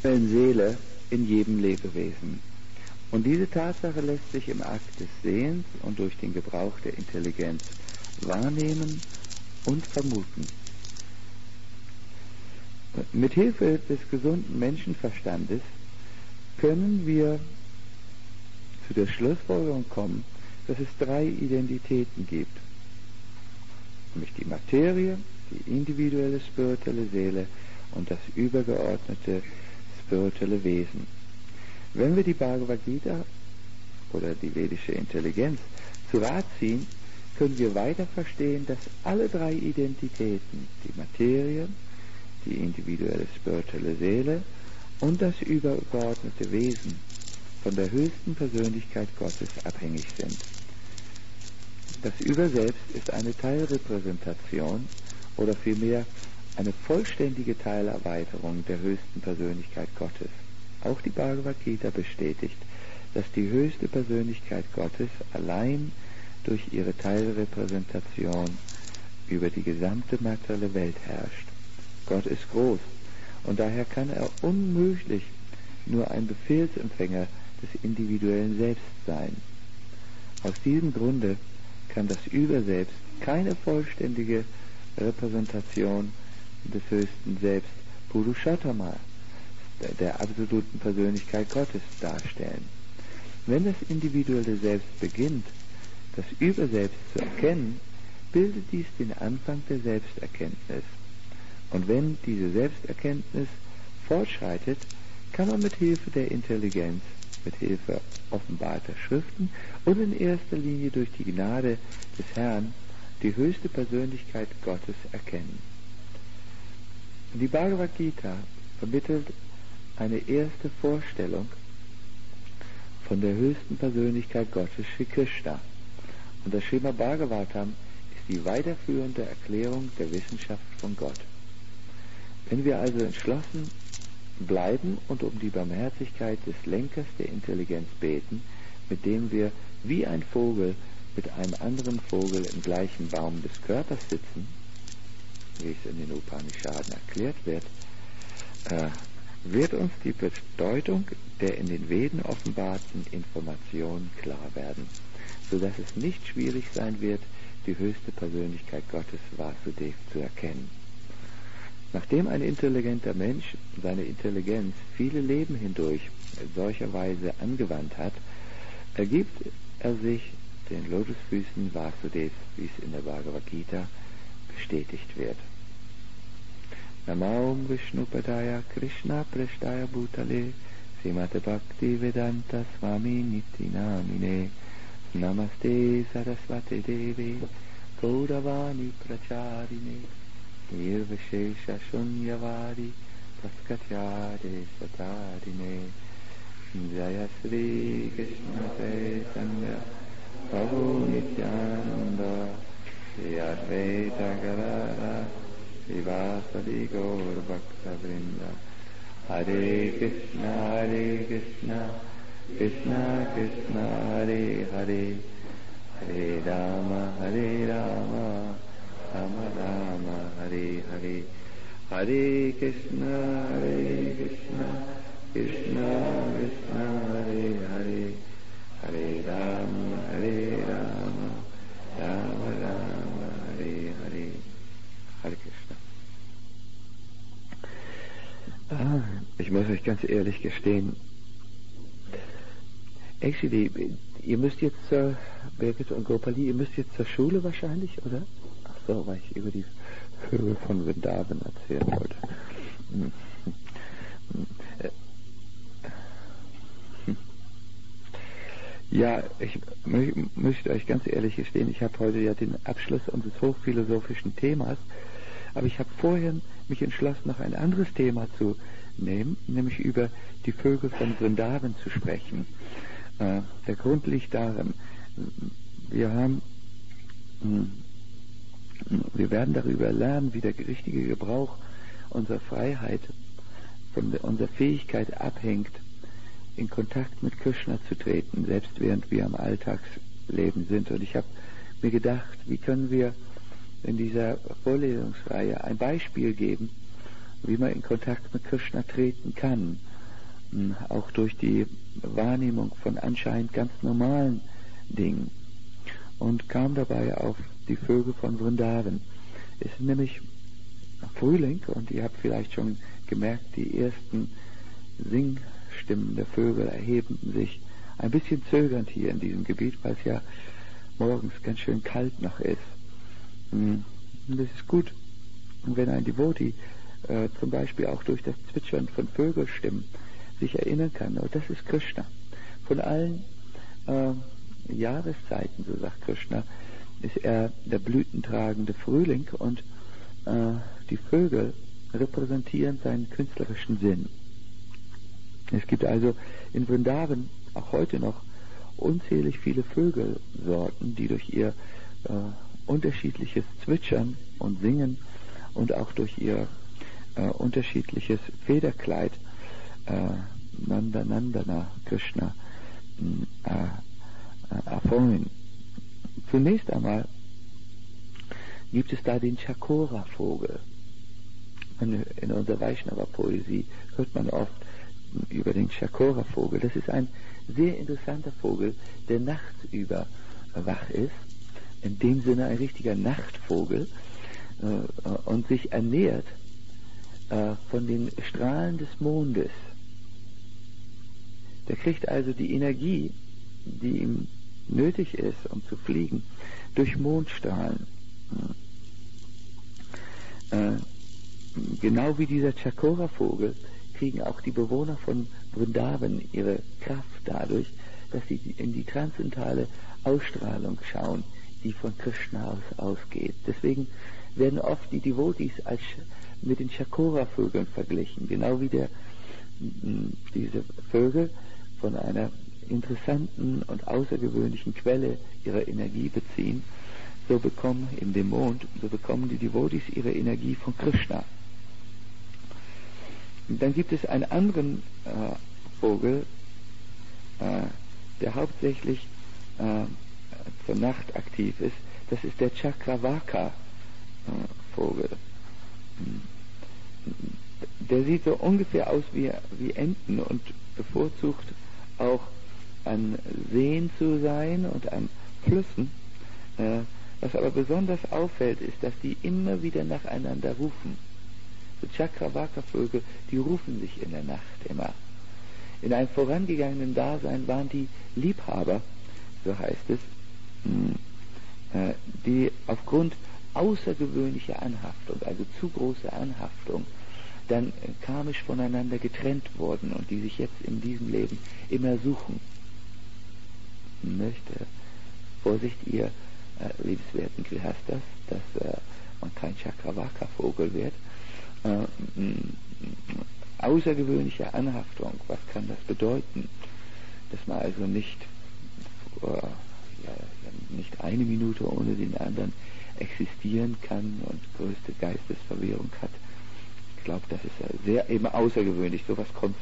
Seele in jedem Lebewesen. Und diese Tatsache lässt sich im Akt des Sehens und durch den Gebrauch der Intelligenz wahrnehmen und vermuten. Mit Hilfe des gesunden Menschenverstandes können wir zu der Schlussfolgerung kommen, dass es 3 Identitäten gibt, nämlich die Materie, die individuelle spirituelle Seele und das übergeordnete spirituelle Wesen. Wenn wir die Bhagavad Gita oder die vedische Intelligenz zu Rat ziehen, können wir weiter verstehen, dass alle 3 Identitäten, die Materie, die individuelle spirituelle Seele und das übergeordnete Wesen, von der höchsten Persönlichkeit Gottes abhängig sind. Das Überselbst ist eine Teilrepräsentation oder vielmehr eine vollständige Teilerweiterung der höchsten Persönlichkeit Gottes. Auch die Bhagavad Gita bestätigt, dass die höchste Persönlichkeit Gottes allein durch ihre Teilrepräsentation über die gesamte materielle Welt herrscht. Gott ist groß und daher kann er unmöglich nur ein Befehlsempfänger des individuellen Selbst sein. Aus diesem Grunde kann das Überselbst keine vollständige Repräsentation des höchsten Selbst Purushottama, der absoluten Persönlichkeit Gottes, darstellen. Wenn das individuelle Selbst beginnt, das Überselbst zu erkennen, bildet dies den Anfang der Selbsterkenntnis. Und wenn diese Selbsterkenntnis fortschreitet, kann man mit Hilfe der Intelligenz, mit Hilfe offenbarter Schriften und in erster Linie durch die Gnade des Herrn die höchste Persönlichkeit Gottes erkennen. Die Bhagavad Gita vermittelt eine erste Vorstellung von der höchsten Persönlichkeit Gottes, Shri Krishna. Und das Srimad Bhagavatam ist die weiterführende Erklärung der Wissenschaft von Gott. Wenn wir also entschlossen bleiben und um die Barmherzigkeit des Lenkers der Intelligenz beten, mit dem wir wie ein Vogel mit einem anderen Vogel im gleichen Baum des Körpers sitzen, wie es in den Upanishaden erklärt wird, wird uns die Bedeutung der in den Veden offenbarten Informationen klar werden, sodass es nicht schwierig sein wird, die höchste Persönlichkeit Gottes Vasudev zu erkennen. Nachdem ein intelligenter Mensch seine Intelligenz viele Leben hindurch in solcher Weise angewandt hat, ergibt er sich den Lotusfüßen Vasudevs, wie es in der Bhagavad Gita bestätigt wird. Namaum Vishnupadaya Krishna Preshtaya Bhutale Srimate Bhakti Vedanta Swami Niti Namine Namaste Saraswate Devi Gauravani Pracharine Nirvishesha Shunyavadi Paskatyade Satarine Jaya Sri Krishna Chaitanya Prabhu Nityananda Shri Advaita Gadadhara Srivasadi Gaur Bhakta Vrinda Hare Krishna Krishna Krishna Hare Hare Hare Rama Rama Rama Hare Hare Hare Krishna Krishna Krishna Hare Hare Hare Rama Rama Rama Hare Hare Hare Krishna. Ich muss euch ganz ehrlich gestehen, actually, ihr müsst jetzt Birgit und Gopali, ihr müsst jetzt zur Schule wahrscheinlich, oder? Ach so, weil ich über die Höhe von Vrindavan erzählen wollte. Ja, ich möchte euch ganz ehrlich gestehen, ich habe heute ja den Abschluss unseres hochphilosophischen Themas, aber ich habe vorhin mich entschlossen, noch ein anderes Thema zu nehmen, nämlich über die Vögel von Vrindavan zu sprechen. Der Grund liegt darin, wir werden darüber lernen, wie der richtige Gebrauch unserer Freiheit von unserer Fähigkeit abhängt, in Kontakt mit Krishna zu treten, selbst während wir am Alltagsleben sind. Und ich habe mir gedacht, wie können wir in dieser Vorlesungsreihe ein Beispiel geben, wie man in Kontakt mit Krishna treten kann. auch durch die Wahrnehmung von anscheinend ganz normalen Dingen, und kam dabei auf die Vögel von Vrindavan. Es ist nämlich Frühling und ihr habt vielleicht schon gemerkt, die ersten Singstimmen der Vögel erheben sich ein bisschen zögernd hier in diesem Gebiet, weil es ja morgens ganz schön kalt noch ist. Und es ist gut, wenn ein Devotee zum Beispiel auch durch das Zwitschern von Vögelstimmen sich erinnern kann, oh, das ist Krishna. Von allen Jahreszeiten, so sagt Krishna, ist er der blütentragende Frühling, und die Vögel repräsentieren seinen künstlerischen Sinn. Es gibt also in Vrindavan auch heute noch unzählig viele Vögelsorten, die durch ihr unterschiedliches Zwitschern und Singen und auch durch ihr unterschiedliches Federkleid Nandana Krishna erfreuen. Zunächst einmal gibt es da den Chakora-Vogel. In unserer Vaishnava-Poesie hört man oft über den Chakora-Vogel. Das ist ein sehr interessanter Vogel, der nachts über wach ist, in dem Sinne ein richtiger Nachtvogel, und sich ernährt von den Strahlen des Mondes. Der kriegt also die Energie, die ihm nötig ist, um zu fliegen, durch Mondstrahlen. Genau wie dieser Chakora-Vogel kriegen auch die Bewohner von Vrindavan ihre Kraft dadurch, dass sie in die transzendentale Ausstrahlung schauen, die von Krishna ausgeht. Deswegen werden oft die Devotees mit den Chakora-Vögeln verglichen, genau wie diese Vögel von einer interessanten und außergewöhnlichen Quelle ihrer Energie beziehen, so bekommen die Devotees ihre Energie von Krishna. Und dann gibt es einen anderen Vogel, der hauptsächlich zur Nacht aktiv ist. Das ist der Chakravaka-Vogel. Der sieht so ungefähr aus wie Enten und bevorzugt auch an Seen zu sein und an Flüssen. Was aber besonders auffällt, ist, dass die immer wieder nacheinander rufen. So Chakravaka-Vögel, die rufen sich in der Nacht immer. In einem vorangegangenen Dasein waren die Liebhaber, so heißt es, die aufgrund außergewöhnlicher Anhaftung, also zu große Anhaftung, dann karmisch voneinander getrennt wurden und die sich jetzt in diesem Leben immer suchen. Vorsicht, ihr liebenswerten Grihastas, dass man kein Chakravaka-Vogel wird. Außergewöhnliche Anhaftung, was kann das bedeuten? Dass man also nicht eine Minute ohne den anderen existieren kann und größte Geistesverwirrung hat. Ich glaube, das ist sehr eben außergewöhnlich, sowas kommt.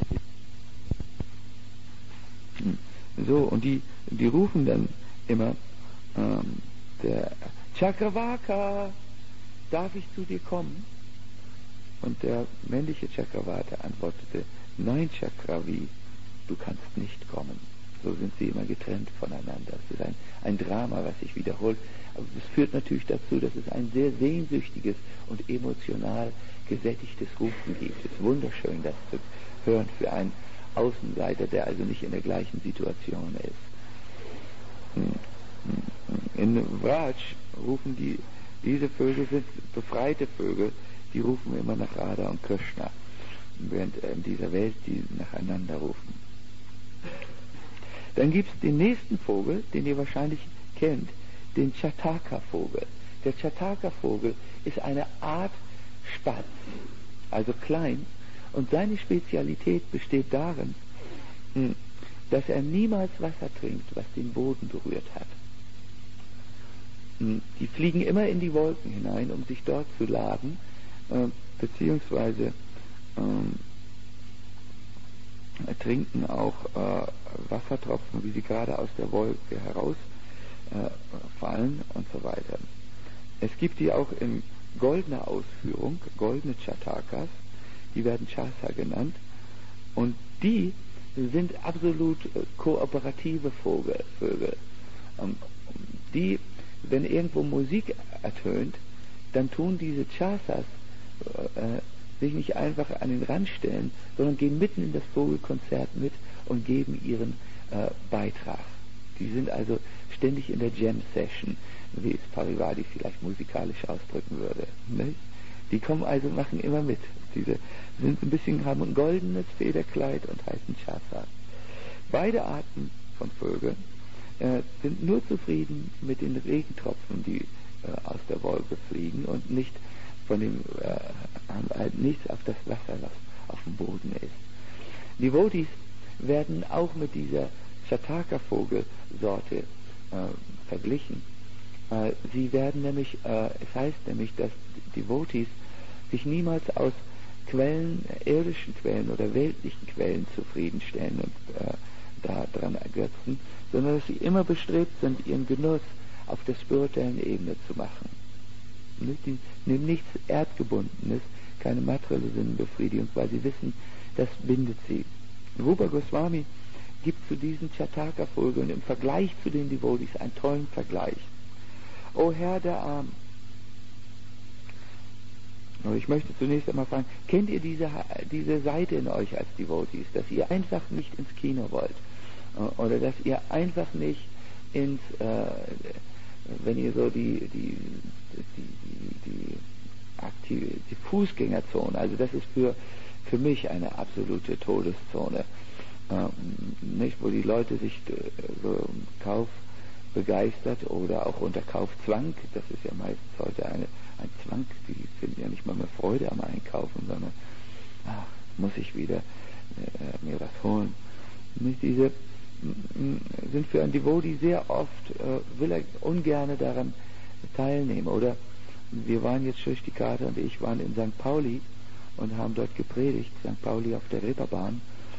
So, und die rufen dann immer, der Chakravaka, darf ich zu dir kommen? Und der männliche Chakravaka antwortete, nein Chakravi, du kannst nicht kommen. So sind sie immer getrennt voneinander. Es ist ein Drama, was sich wiederholt. Aber das führt natürlich dazu, dass es ein sehr sehnsüchtiges und emotional gesättigtes Rufen gibt. Es ist wunderschön, das zu hören für einen Außenseiter, der also nicht in der gleichen Situation ist. In Vraj rufen diese Vögel sind befreite Vögel, die rufen immer nach Radha und Krishna, während in dieser Welt die nacheinander rufen. Dann gibt es den nächsten Vogel, den ihr wahrscheinlich kennt, den Chataka-Vogel. Der Chataka-Vogel ist eine Art Spatz, also klein, und seine Spezialität besteht darin, dass er niemals Wasser trinkt, was den Boden berührt hat. Die fliegen immer in die Wolken hinein, um sich dort zu laben, beziehungsweise trinken auch Wassertropfen, wie sie gerade aus der Wolke herausfallen und so weiter. Es gibt die auch in goldener Ausführung, goldene Chatakas, die werden Chasa genannt, und die sind absolut kooperative Vögel. Die, wenn irgendwo Musik ertönt, dann tun diese Chasas sich nicht einfach an den Rand stellen, sondern gehen mitten in das Vogelkonzert mit und geben ihren Beitrag. Die sind also ständig in der Jam-Session, wie es Parivati vielleicht musikalisch ausdrücken würde. Nicht? Die kommen also, machen immer mit. Diese sind ein bisschen, haben ein goldenes Federkleid und heißen Chasa. Beide Arten von Vögeln sind nur zufrieden mit den Regentropfen, die aus der Wolke fliegen und nicht von dem, haben halt nichts auf das Wasser, was auf dem Boden ist. Devotees werden auch mit dieser Chataka-Vogelsorte verglichen. Sie werden nämlich, es heißt nämlich, dass Devotees sich niemals aus Quellen, irdischen Quellen oder weltlichen Quellen zufriedenstellen und daran ergötzen, sondern dass sie immer bestrebt sind, ihren Genuss auf der spirituellen Ebene zu machen. Die nehmen nichts Erdgebundenes, keine materielle Sinnbefriedigung, weil sie wissen, das bindet sie. Rupa Goswami gibt zu diesen Chataka-Vögeln im Vergleich zu den Devotees einen tollen Vergleich. O Herr der Armen, und ich möchte zunächst einmal fragen, kennt ihr diese Seite in euch als Devotees, dass ihr einfach nicht ins Kino wollt? Oder dass ihr einfach nicht wenn ihr so die Fußgängerzone, also das ist für mich eine absolute Todeszone, nicht, wo die Leute sich so Kauf begeistert oder auch unter Kaufzwang, das ist ja meistens heute ein Zwang, die finden ja nicht mal mehr Freude am Einkaufen, sondern muss ich wieder mir was holen. Nicht, diese sind für ein Devotee sehr oft, will er ungern daran teilnehmen. Oder wir waren jetzt, Shrishtikata und ich waren in St. Pauli und haben dort gepredigt, St. Pauli auf der Reeperbahn.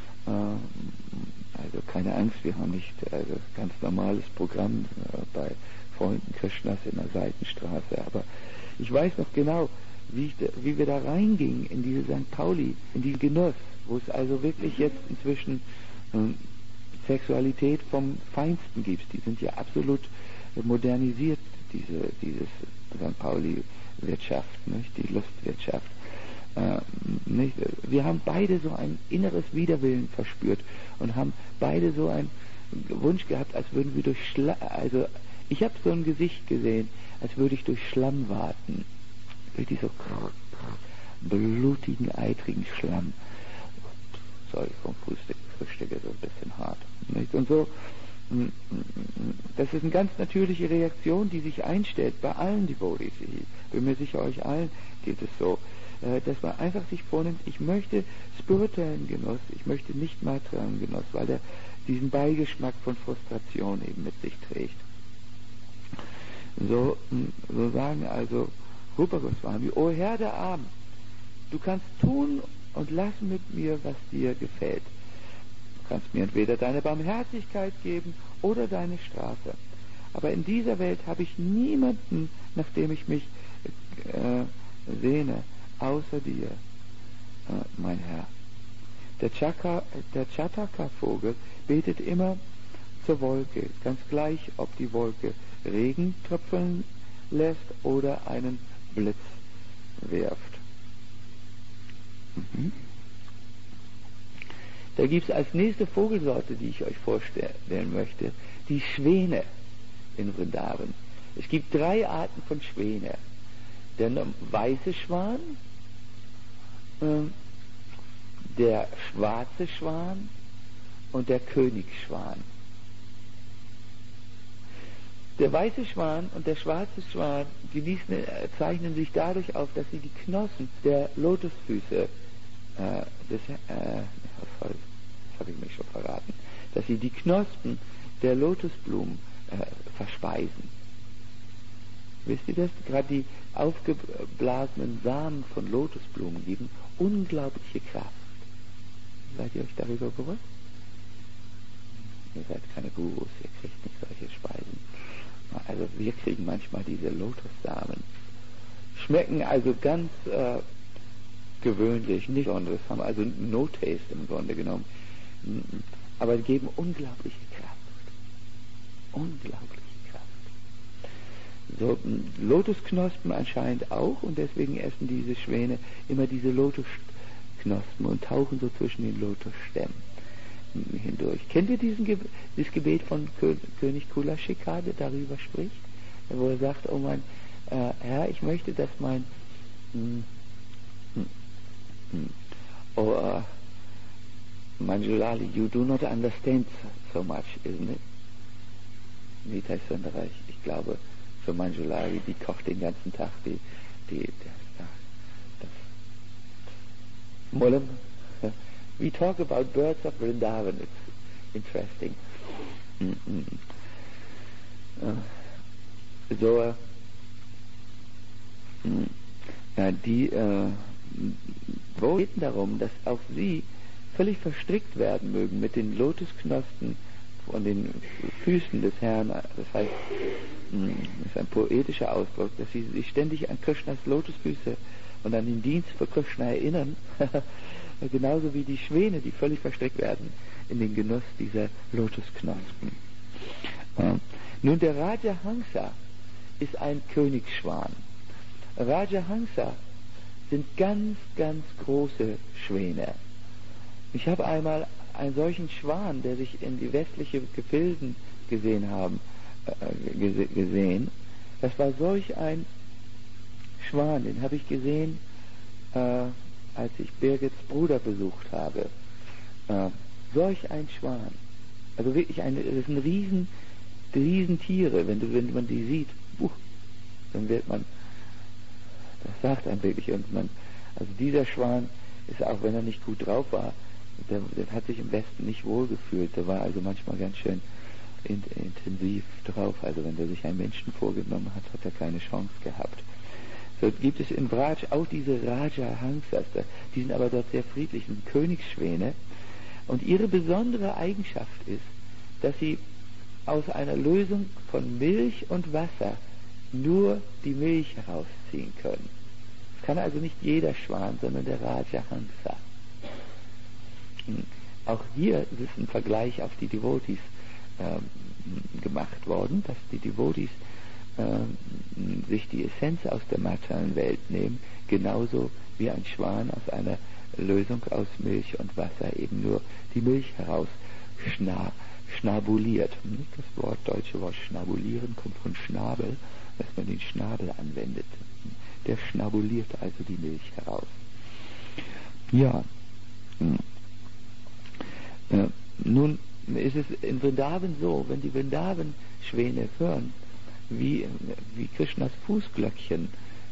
Also keine Angst, wir haben nicht ganz normales Programm bei Freunden Krishnas in der Seitenstraße, aber ich weiß noch genau, wie wir da reingingen in diese St. Pauli, in diesen Genuss, wo es also wirklich jetzt inzwischen Sexualität vom Feinsten gibt. Die sind ja absolut modernisiert, dieses St. Pauli-Wirtschaft, nicht? Die Lustwirtschaft. Nicht? Wir haben beide so ein inneres Widerwillen verspürt und haben beide so einen Wunsch gehabt, als würden wir durch also ich habe so ein Gesicht gesehen, als würde ich durch Schlamm warten, durch diesen blutigen, eitrigen Schlamm. Sorry, vom Frühstück so ein bisschen hart. Nicht? Und so, das ist eine ganz natürliche Reaktion, die sich einstellt bei allen Devotees. Ich bin mir sicher, euch allen geht es so, dass man einfach sich vornimmt, ich möchte spirituellen Genuss, ich möchte nicht materiellen Genuss, weil der diesen Beigeschmack von Frustration eben mit sich trägt. So sagen also Rupa Goswami, O Herr der Armen, du kannst tun und lassen mit mir, was dir gefällt. Du kannst mir entweder deine Barmherzigkeit geben oder deine Strafe. Aber in dieser Welt habe ich niemanden, nach dem ich mich sehne, außer dir, mein Herr. Der Chataka-Vogel betet immer zur Wolke, ganz gleich, ob die Wolke Regen tröpfeln lässt oder einen Blitz wirft. Da gibt es als nächste Vogelsorte, die ich euch vorstellen möchte, die Schwäne in Vrindavan. Es gibt 3 Arten von Schwäne. Der weiße Schwan, der schwarze Schwan und der Königsschwan. Der weiße Schwan und der schwarze Schwan zeichnen sich dadurch auf, dass sie die Knospen der Lotusfüße das habe ich mich schon verraten, dass sie die Knospen der Lotusblumen verspeisen. Wisst ihr das? Gerade die aufgeblasenen Samen von Lotusblumen geben unglaubliche Kraft. Seid ihr euch darüber bewusst? Ihr seid keine Gurus, ihr kriegt nicht solche Speisen. Also wir kriegen manchmal diese Lotussamen. Schmecken also ganz gewöhnlich, nicht besonderes, haben also No-Taste im Grunde genommen. aber geben unglaubliche Kraft. Unglaubliche Kraft. So, Lotusknospen anscheinend auch, und deswegen essen diese Schwäne immer diese Lotusknospen und tauchen so zwischen den Lotusstämmen hindurch. Kennt ihr dieses Gebet von König Kulaschika, der darüber spricht? Wo er sagt, oh mein Herr, ich möchte, dass mein Manjulali, you do not understand so much, isn't it? Wie heißt Sönderreich? Ich glaube, für Manjulali, die kocht den ganzen Tag das Mullen. We talk about birds of Vrindavan. It's interesting. Die beten darum, dass auch sie völlig verstrickt werden mögen mit den Lotusknospen von den Füßen des Herrn. Das heißt, das ist ein poetischer Ausdruck, dass sie sich ständig an Krishnas Lotusfüße und an den Dienst für Krishna erinnern, genauso wie die Schwäne, die völlig verstrickt werden in den Genuss dieser Lotusknospen. Nun, der Rajahamsa ist ein Königsschwan. Rajahamsa sind ganz, ganz große Schwäne. Ich habe einmal einen solchen Schwan, der sich in die westliche Gefilden gesehen. Das war solch ein Schwan, den habe ich gesehen, als ich Birgits Bruder besucht habe. Solch ein Schwan. Also wirklich das sind Riesentiere. Wenn man die sieht, dann wird man, das sagt einem wirklich, also dieser Schwan ist, auch wenn er nicht gut drauf war, der hat sich im Westen nicht wohlgefühlt. Der war also manchmal ganz schön intensiv drauf. Also wenn der sich einen Menschen vorgenommen hat, hat er keine Chance gehabt. So gibt es in Vraj auch diese Rajahamsas, die sind aber dort sehr friedlich, sind Königsschwäne. Und ihre besondere Eigenschaft ist, dass sie aus einer Lösung von Milch und Wasser nur die Milch herausziehen können. Das kann also nicht jeder Schwan, sondern der Rajahamsa. Auch hier ist ein Vergleich auf die Devotees gemacht worden, dass die Devotees sich die Essenz aus der materiellen Welt nehmen, genauso wie ein Schwan aus einer Lösung aus Milch und Wasser eben nur die Milch heraus schnabuliert. Das deutsche Wort schnabulieren kommt von Schnabel, dass man den Schnabel anwendet. Der schnabuliert also die Milch heraus. Ja. Nun ist es in Vrindavan so, wenn die Vrindavan-Schwäne hören, wie Krishnas Fußglöckchen,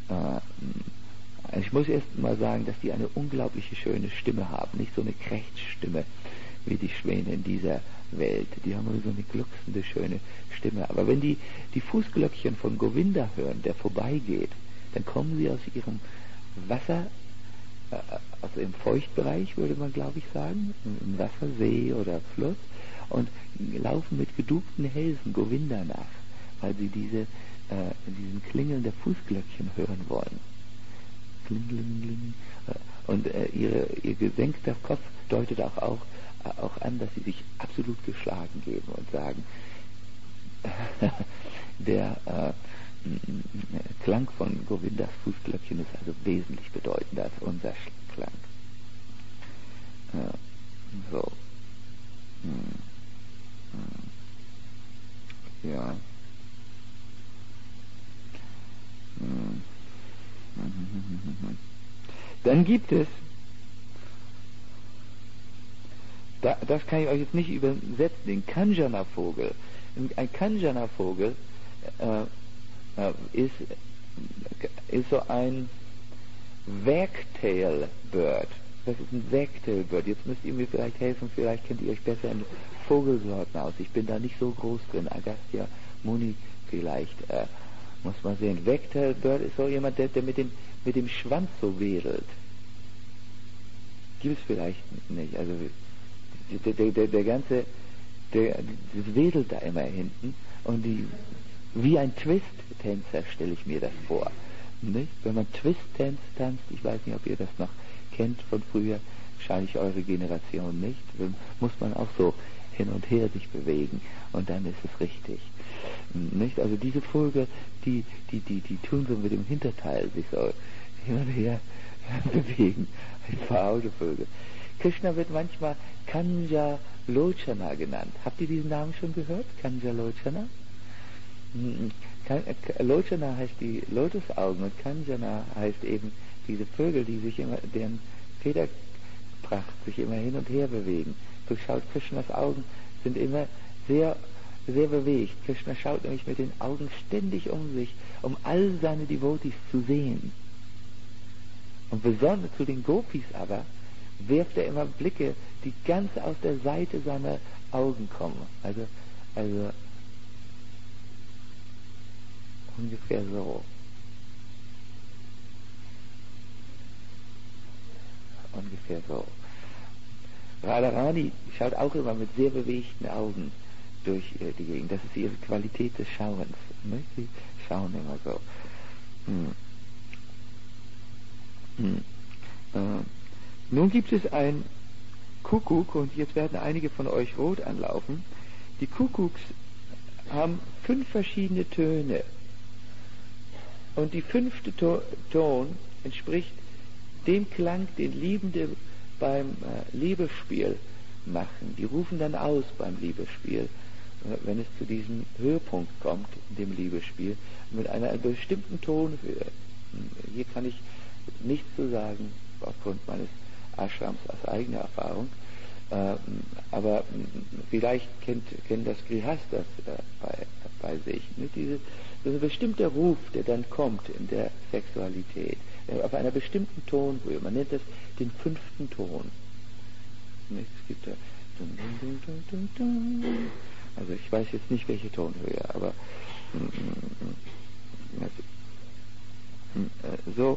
ich muss erst mal sagen, dass die eine unglaubliche schöne Stimme haben, nicht so eine Krächzstimme wie die Schwäne in dieser Welt, die haben so eine glucksende, schöne Stimme, aber wenn die Fußglöckchen von Govinda hören, der vorbeigeht, dann kommen sie aus ihrem Wasser, aus dem Feuchtbereich, würde man glaube ich sagen, im Wassersee oder Fluss, und laufen mit gedugten Hälsen Govinda nach, weil sie diesen Klingeln der Fußglöckchen hören wollen. Kling, kling, kling. Und ihr gesenkter Kopf deutet auch an, dass sie sich absolut geschlagen geben und sagen, der Klang von Govindas Fußglöckchen ist also wesentlich bedeutender als unser Klang. So. Ja. Dann gibt es, das kann ich euch jetzt nicht übersetzen, den Kanjana-Vogel. Ein Kanjana-Vogel ist so ein Wagtail-Bird. Das ist ein Wagtail-Bird. Jetzt müsst ihr mir vielleicht helfen, vielleicht kennt ihr euch besser in Vogelsorten aus. Ich bin da nicht so groß drin. Agastya Muni vielleicht, muss man sehen. Wagtail-Bird ist so jemand, der mit dem Schwanz so wedelt. Gibt es vielleicht nicht. Also das wedelt da immer hinten und wie ein Twist-Tänzer stelle ich mir das vor. Nicht? Wenn man Twist-Tanzt, ich weiß nicht, ob ihr das noch kennt von früher, wahrscheinlich eure Generation nicht, muss man auch so hin und her sich bewegen und dann ist es richtig. Nicht? Also diese Vögel, die tun so mit dem Hinterteil sich so hin und her bewegen, ein verhaute Vögel. Krishna wird manchmal Kanja Lochana genannt. Habt ihr diesen Namen schon gehört? Kanja Lochana? Lochana heißt die Lotusaugen und Kanjana heißt eben diese Vögel, die sich immer, deren Federpracht sich immer hin und her bewegen. So schaut Krishnas Augen, sind immer sehr, sehr bewegt. Krishna schaut nämlich mit den Augen ständig um sich, um all seine Devotees zu sehen. Und besonders zu den Gopis aber wirft er immer Blicke, die ganz aus der Seite seiner Augen kommen. Also ungefähr so. Ungefähr so. Radharani schaut auch immer mit sehr bewegten Augen durch die Gegend. Das ist ihre Qualität des Schauens. Ne? Sie schauen immer so. Nun gibt es ein Kuckuck, und jetzt werden einige von euch rot anlaufen. Die Kuckucks haben 5 verschiedene Töne. Und die 5. Ton entspricht dem Klang, den Liebende beim Liebesspiel machen. Die rufen dann aus beim Liebesspiel, wenn es zu diesem Höhepunkt kommt, in dem Liebesspiel, mit einer bestimmten Tonhöhe. Hier kann ich nichts zu sagen, aufgrund meines Ashrams aus eigener Erfahrung, aber vielleicht kennen das Grihastas bei sich. Nicht? Das ist ein bestimmter Ruf, der dann kommt in der Sexualität, auf einer bestimmten Tonhöhe. Man nennt das den 5. Ton. Nicht? Es gibt da also ich weiß jetzt nicht, welche Tonhöhe, aber so.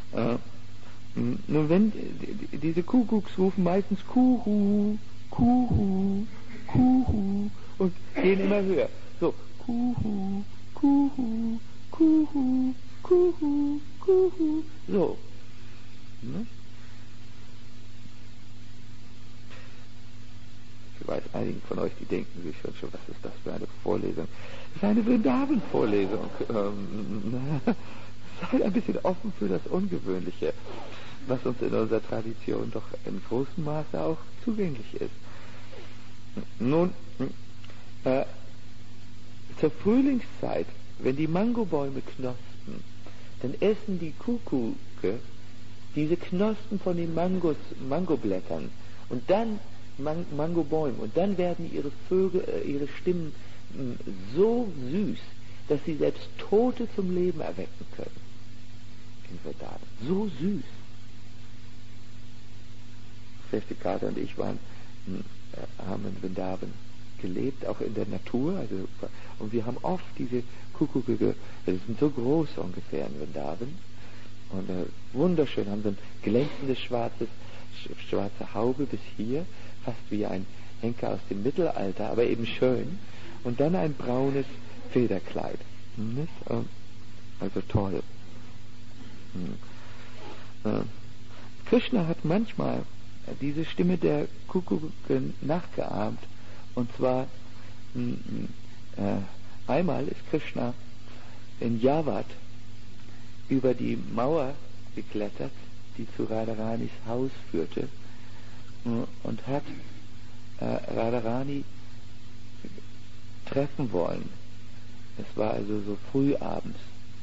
Nun, wenn diese Kuckucks rufen meistens Kuhu, Kuhu, Kuhu und gehen immer höher. So, Kuhu, Kuhu, Kuhu, Kuhu, Kuhu. So. Ne? Ich weiß, einige von euch, die denken sich schon, was ist das für eine Vorlesung? Das ist eine Vrindavan-Vorlesung. Seid ein bisschen offen für das Ungewöhnliche, was uns in unserer Tradition doch in großem Maße auch zugänglich ist. Nun, zur Frühlingszeit, wenn die Mangobäume knosten, dann essen die Kuckucke diese Knospen von den Mangoblättern und dann Mangobäumen, und dann werden ihre Stimmen so süß, dass sie selbst Tote zum Leben erwecken können. In Vrindavan. So süß. Schwester Kater und ich haben in Vrindavan gelebt, auch in der Natur, und wir haben oft diese Kuckucke, das sind so groß ungefähr in Vrindavan, und wunderschön, haben so ein glänzendes schwarze Haube bis hier, fast wie ein Henker aus dem Mittelalter, aber eben schön, und dann ein braunes Federkleid. Also toll. Krishna hat manchmal diese Stimme der Kuckucke nachgeahmt, und zwar einmal ist Krishna in Yavat über die Mauer geklettert, die zu Radharanis Haus führte, und hat Radharani treffen wollen. Es war also so früh abends.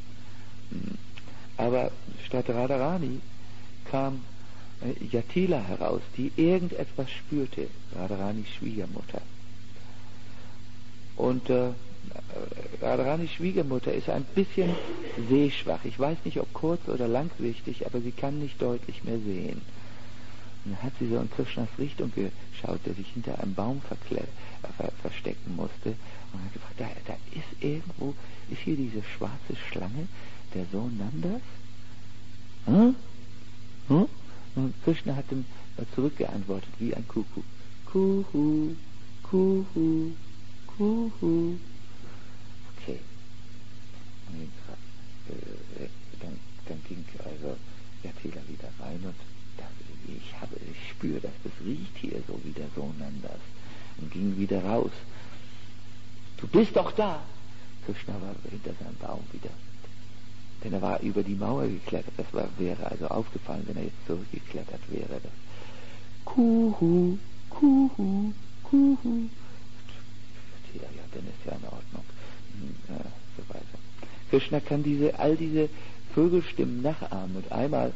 Aber statt Radharani kam Jatila heraus, die irgendetwas spürte, Radharanis Schwiegermutter. Und Radharanis Schwiegermutter ist ein bisschen sehschwach. Ich weiß nicht, ob kurz- oder langsichtig, aber sie kann nicht deutlich mehr sehen. Und dann hat sie so in Krishnas Richtung geschaut, der sich hinter einem Baum verstecken musste, und hat gefragt, da ist irgendwo, ist hier diese schwarze Schlange, der Sohn Nandas? Und Krishna hat ihm zurückgeantwortet wie ein Kuckuck. Kuhu, Kuhu, Kuhu. Okay. Und dann ging also Jatila wieder rein und dachte, ich spüre das riecht hier so wie der Sohn das. Und ging wieder raus. Du bist doch da! Krishna war hinter seinem Baum wieder. Denn er war über die Mauer geklettert. Das wäre also aufgefallen, wenn er jetzt zurückgeklettert wäre. Das Kuhu, Kuhu, Kuhu. Ja, dann ist ja in Ordnung. So weiter. Krishna kann all diese Vögelstimmen nachahmen. Und einmal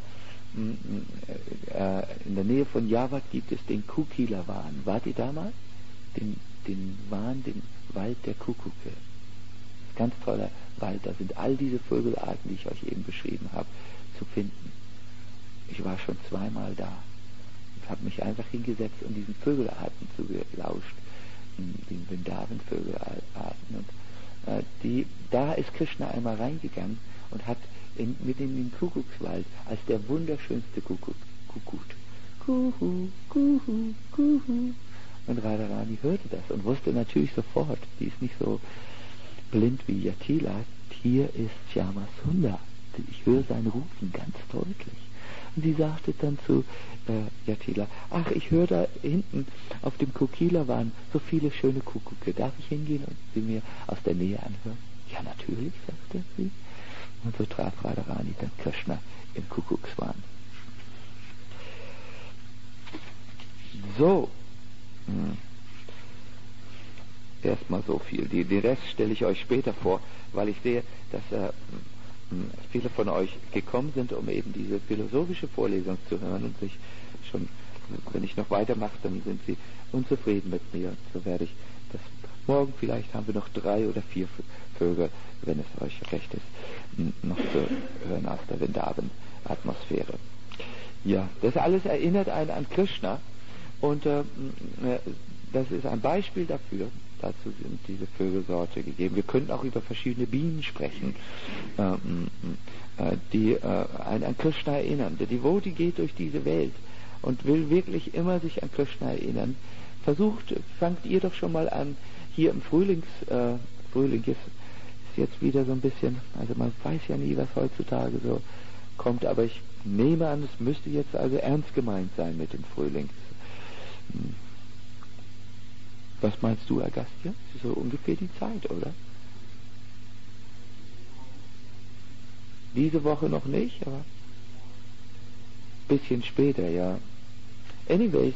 in der Nähe von Javad gibt es den Kukila-Wahn. Wart ihr da mal? Den Wahn, den Wald der Kuckucke. Ganz toller Wald. Da sind all diese Vögelarten, die ich euch eben beschrieben habe, zu finden. Ich war schon zweimal da und habe mich einfach hingesetzt und diesen Vögelarten zugelauscht. Den Vrindavan-Vögelarten. Und da ist Krishna einmal reingegangen und hat mit in den Kuckuckswald als der wunderschönste Kuckuck. Kuhu, Kuhu, Kuhu. Und Radharani hörte das und wusste natürlich sofort, die ist nicht so blind wie Jatila, hier ist Shyama Sundar. Ich höre sein Rufen ganz deutlich. Und sie sagte dann zu Jatila, ach, ich höre da hinten auf dem Kokila-Wahn so viele schöne Kuckucke. Darf ich hingehen und sie mir aus der Nähe anhören? Ja, natürlich, sagte sie. Und so traf Radharani dann Krishna im Kuckuckswahn. So. Erstmal so viel. Den Rest stelle ich euch später vor, weil ich sehe, dass viele von euch gekommen sind, um eben diese philosophische Vorlesung zu hören und sich schon, wenn ich noch weitermache, dann sind sie unzufrieden mit mir. So werde ich das morgen, vielleicht haben wir noch 3 oder 4 Vögel, wenn es euch recht ist, noch zu hören aus der Vrindavan-Atmosphäre. Ja, das alles erinnert einen an Krishna und das ist ein Beispiel dafür. Dazu sind diese Vögelsorte gegeben. Wir könnten auch über verschiedene Bienen sprechen, die einen an Krishna erinnern. Der Devotee geht durch diese Welt und will wirklich immer sich an Krishna erinnern. Fangt ihr doch schon mal an, hier im Frühling ist jetzt wieder so ein bisschen, also man weiß ja nie, was heutzutage so kommt, aber ich nehme an, es müsste jetzt also ernst gemeint sein mit dem Frühling. Was meinst du, Agastya? Das ist so ungefähr die Zeit, oder? Diese Woche noch nicht, aber bisschen später, ja. Anyways,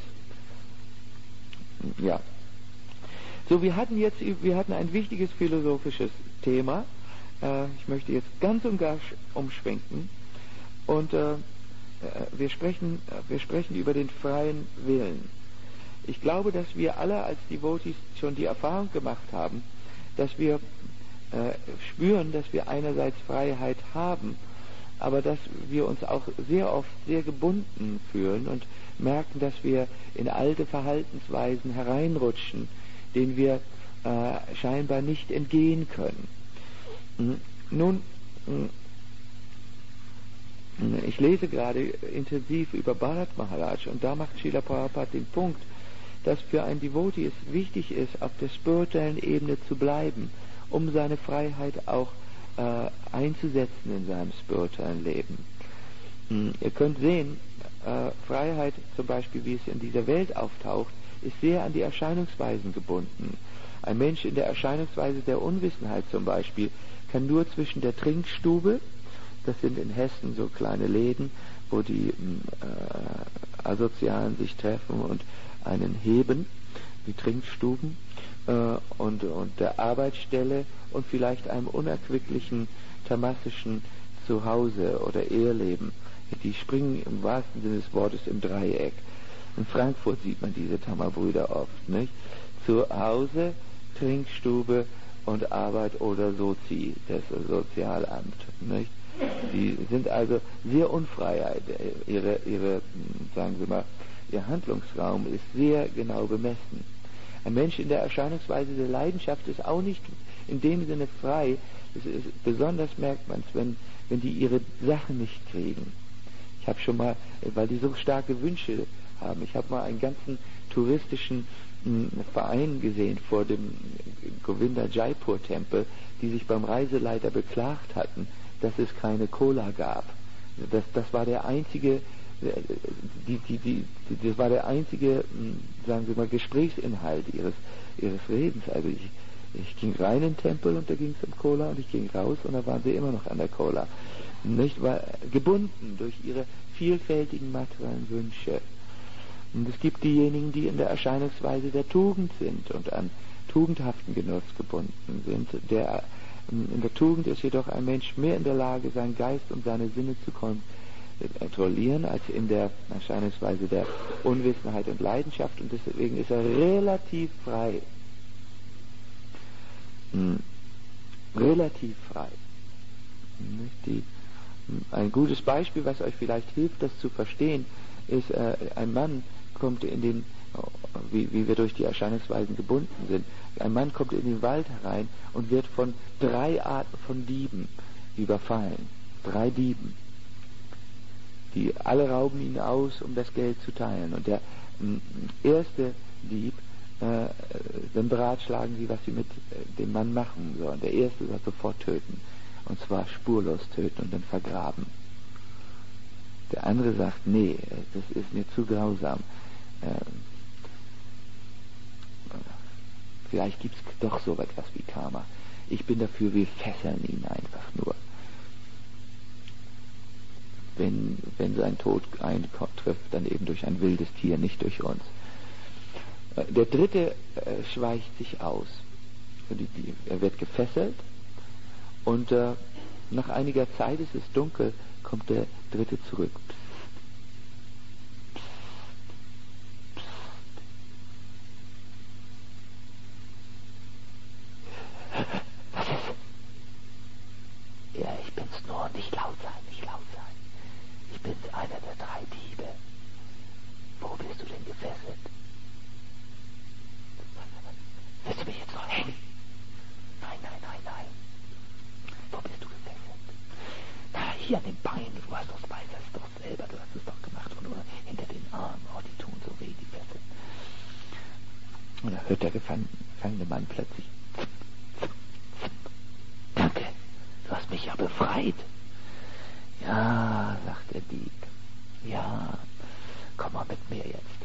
ja. So, wir hatten ein wichtiges philosophisches Thema. Ich möchte jetzt ganz und gar umschwenken und wir sprechen über den freien Willen. Ich glaube, dass wir alle als Devotees schon die Erfahrung gemacht haben, dass wir spüren, dass wir einerseits Freiheit haben, aber dass wir uns auch sehr oft sehr gebunden fühlen und merken, dass wir in alte Verhaltensweisen hereinrutschen, denen wir scheinbar nicht entgehen können. Nun, ich lese gerade intensiv über Bharat Maharaj und da macht Srila Prabhupada den Punkt, dass für ein Devotee es wichtig ist, auf der spirituellen Ebene zu bleiben, um seine Freiheit auch einzusetzen in seinem spirituellen Leben. Ihr könnt sehen, Freiheit zum Beispiel, wie es in dieser Welt auftaucht, ist sehr an die Erscheinungsweisen gebunden. Ein Mensch in der Erscheinungsweise der Unwissenheit zum Beispiel kann nur zwischen der Trinkstube, das sind in Hessen so kleine Läden, wo die Asozialen sich treffen und einen heben, die Trinkstuben, und der Arbeitsstelle und vielleicht einem unerquicklichen tamassischen Zuhause oder Eheleben. Die springen im wahrsten Sinne des Wortes im Dreieck. In Frankfurt sieht man diese Tama-Brüder oft, nicht? Zu Hause, Trinkstube und Arbeit oder Sozi, das Sozialamt, nicht? Die sind also sehr unfrei. Sagen wir mal, ihr Handlungsraum ist sehr genau bemessen. Ein Mensch in der Erscheinungsweise der Leidenschaft ist auch nicht in dem Sinne frei. Besonders merkt man es, wenn die ihre Sachen nicht kriegen. Ich habe schon mal, weil die so starke Wünsche haben, ich habe mal einen ganzen touristischen Verein gesehen vor dem Govinda Jaipur Tempel, die sich beim Reiseleiter beklagt hatten, dass es keine Cola gab. Das war der einzige das war der einzige, sagen wir mal, Gesprächsinhalt ihres Redens. Also ich ging rein in den Tempel und da ging es um Cola und ich ging raus und da waren sie immer noch an der Cola. Nicht? War gebunden durch ihre vielfältigen materiellen Wünsche. Und es gibt diejenigen, die in der Erscheinungsweise der Tugend sind und an tugendhaften Genuss gebunden sind. In der Tugend ist jedoch ein Mensch mehr in der Lage, seinen Geist und seine Sinne zu kontrollieren, als in der Erscheinungsweise der Unwissenheit und Leidenschaft, und deswegen ist er relativ frei. Relativ frei. Ein gutes Beispiel, was euch vielleicht hilft, das zu verstehen, ist, ein Mann kommt in den, wie wir durch die Erscheinungsweisen gebunden sind, ein Mann kommt in den Wald herein und wird von 3 Arten von Dieben überfallen. 3 Dieben. Die alle rauben ihn aus, um das Geld zu teilen. Und der erste Dieb, dann beratschlagen sie, was sie mit dem Mann machen sollen. Der erste sagt sofort töten. Und zwar spurlos töten und dann vergraben. Der andere sagt, nee, das ist mir zu grausam. Vielleicht gibt es doch so etwas wie Karma. Ich bin dafür, wir fesseln ihn einfach nur. Wenn sein Tod eintrifft, dann eben durch ein wildes Tier, nicht durch uns. Der dritte schweicht sich aus. Er wird gefesselt und nach einiger Zeit, es ist dunkel, kommt der dritte zurück. Was ist? Ja, ich bin's nur, nicht laut sein, nicht laut sein. Ich bin's, einer der 3 Diebe. Wo bist du denn gefesselt? Willst du mich jetzt noch hängen? Nein. Wo bist du gefesselt? Na, hier an den Beinen. Du hast doch selber, du hast es doch gemacht. Und nur hinter den Armen. Oh, die tun so weh, die Fesseln. Und da hört der gefangene Mann plötzlich. Danke, du hast mich ja befreit. Ja, sagt der Dieb. Ja, komm mal mit mir jetzt.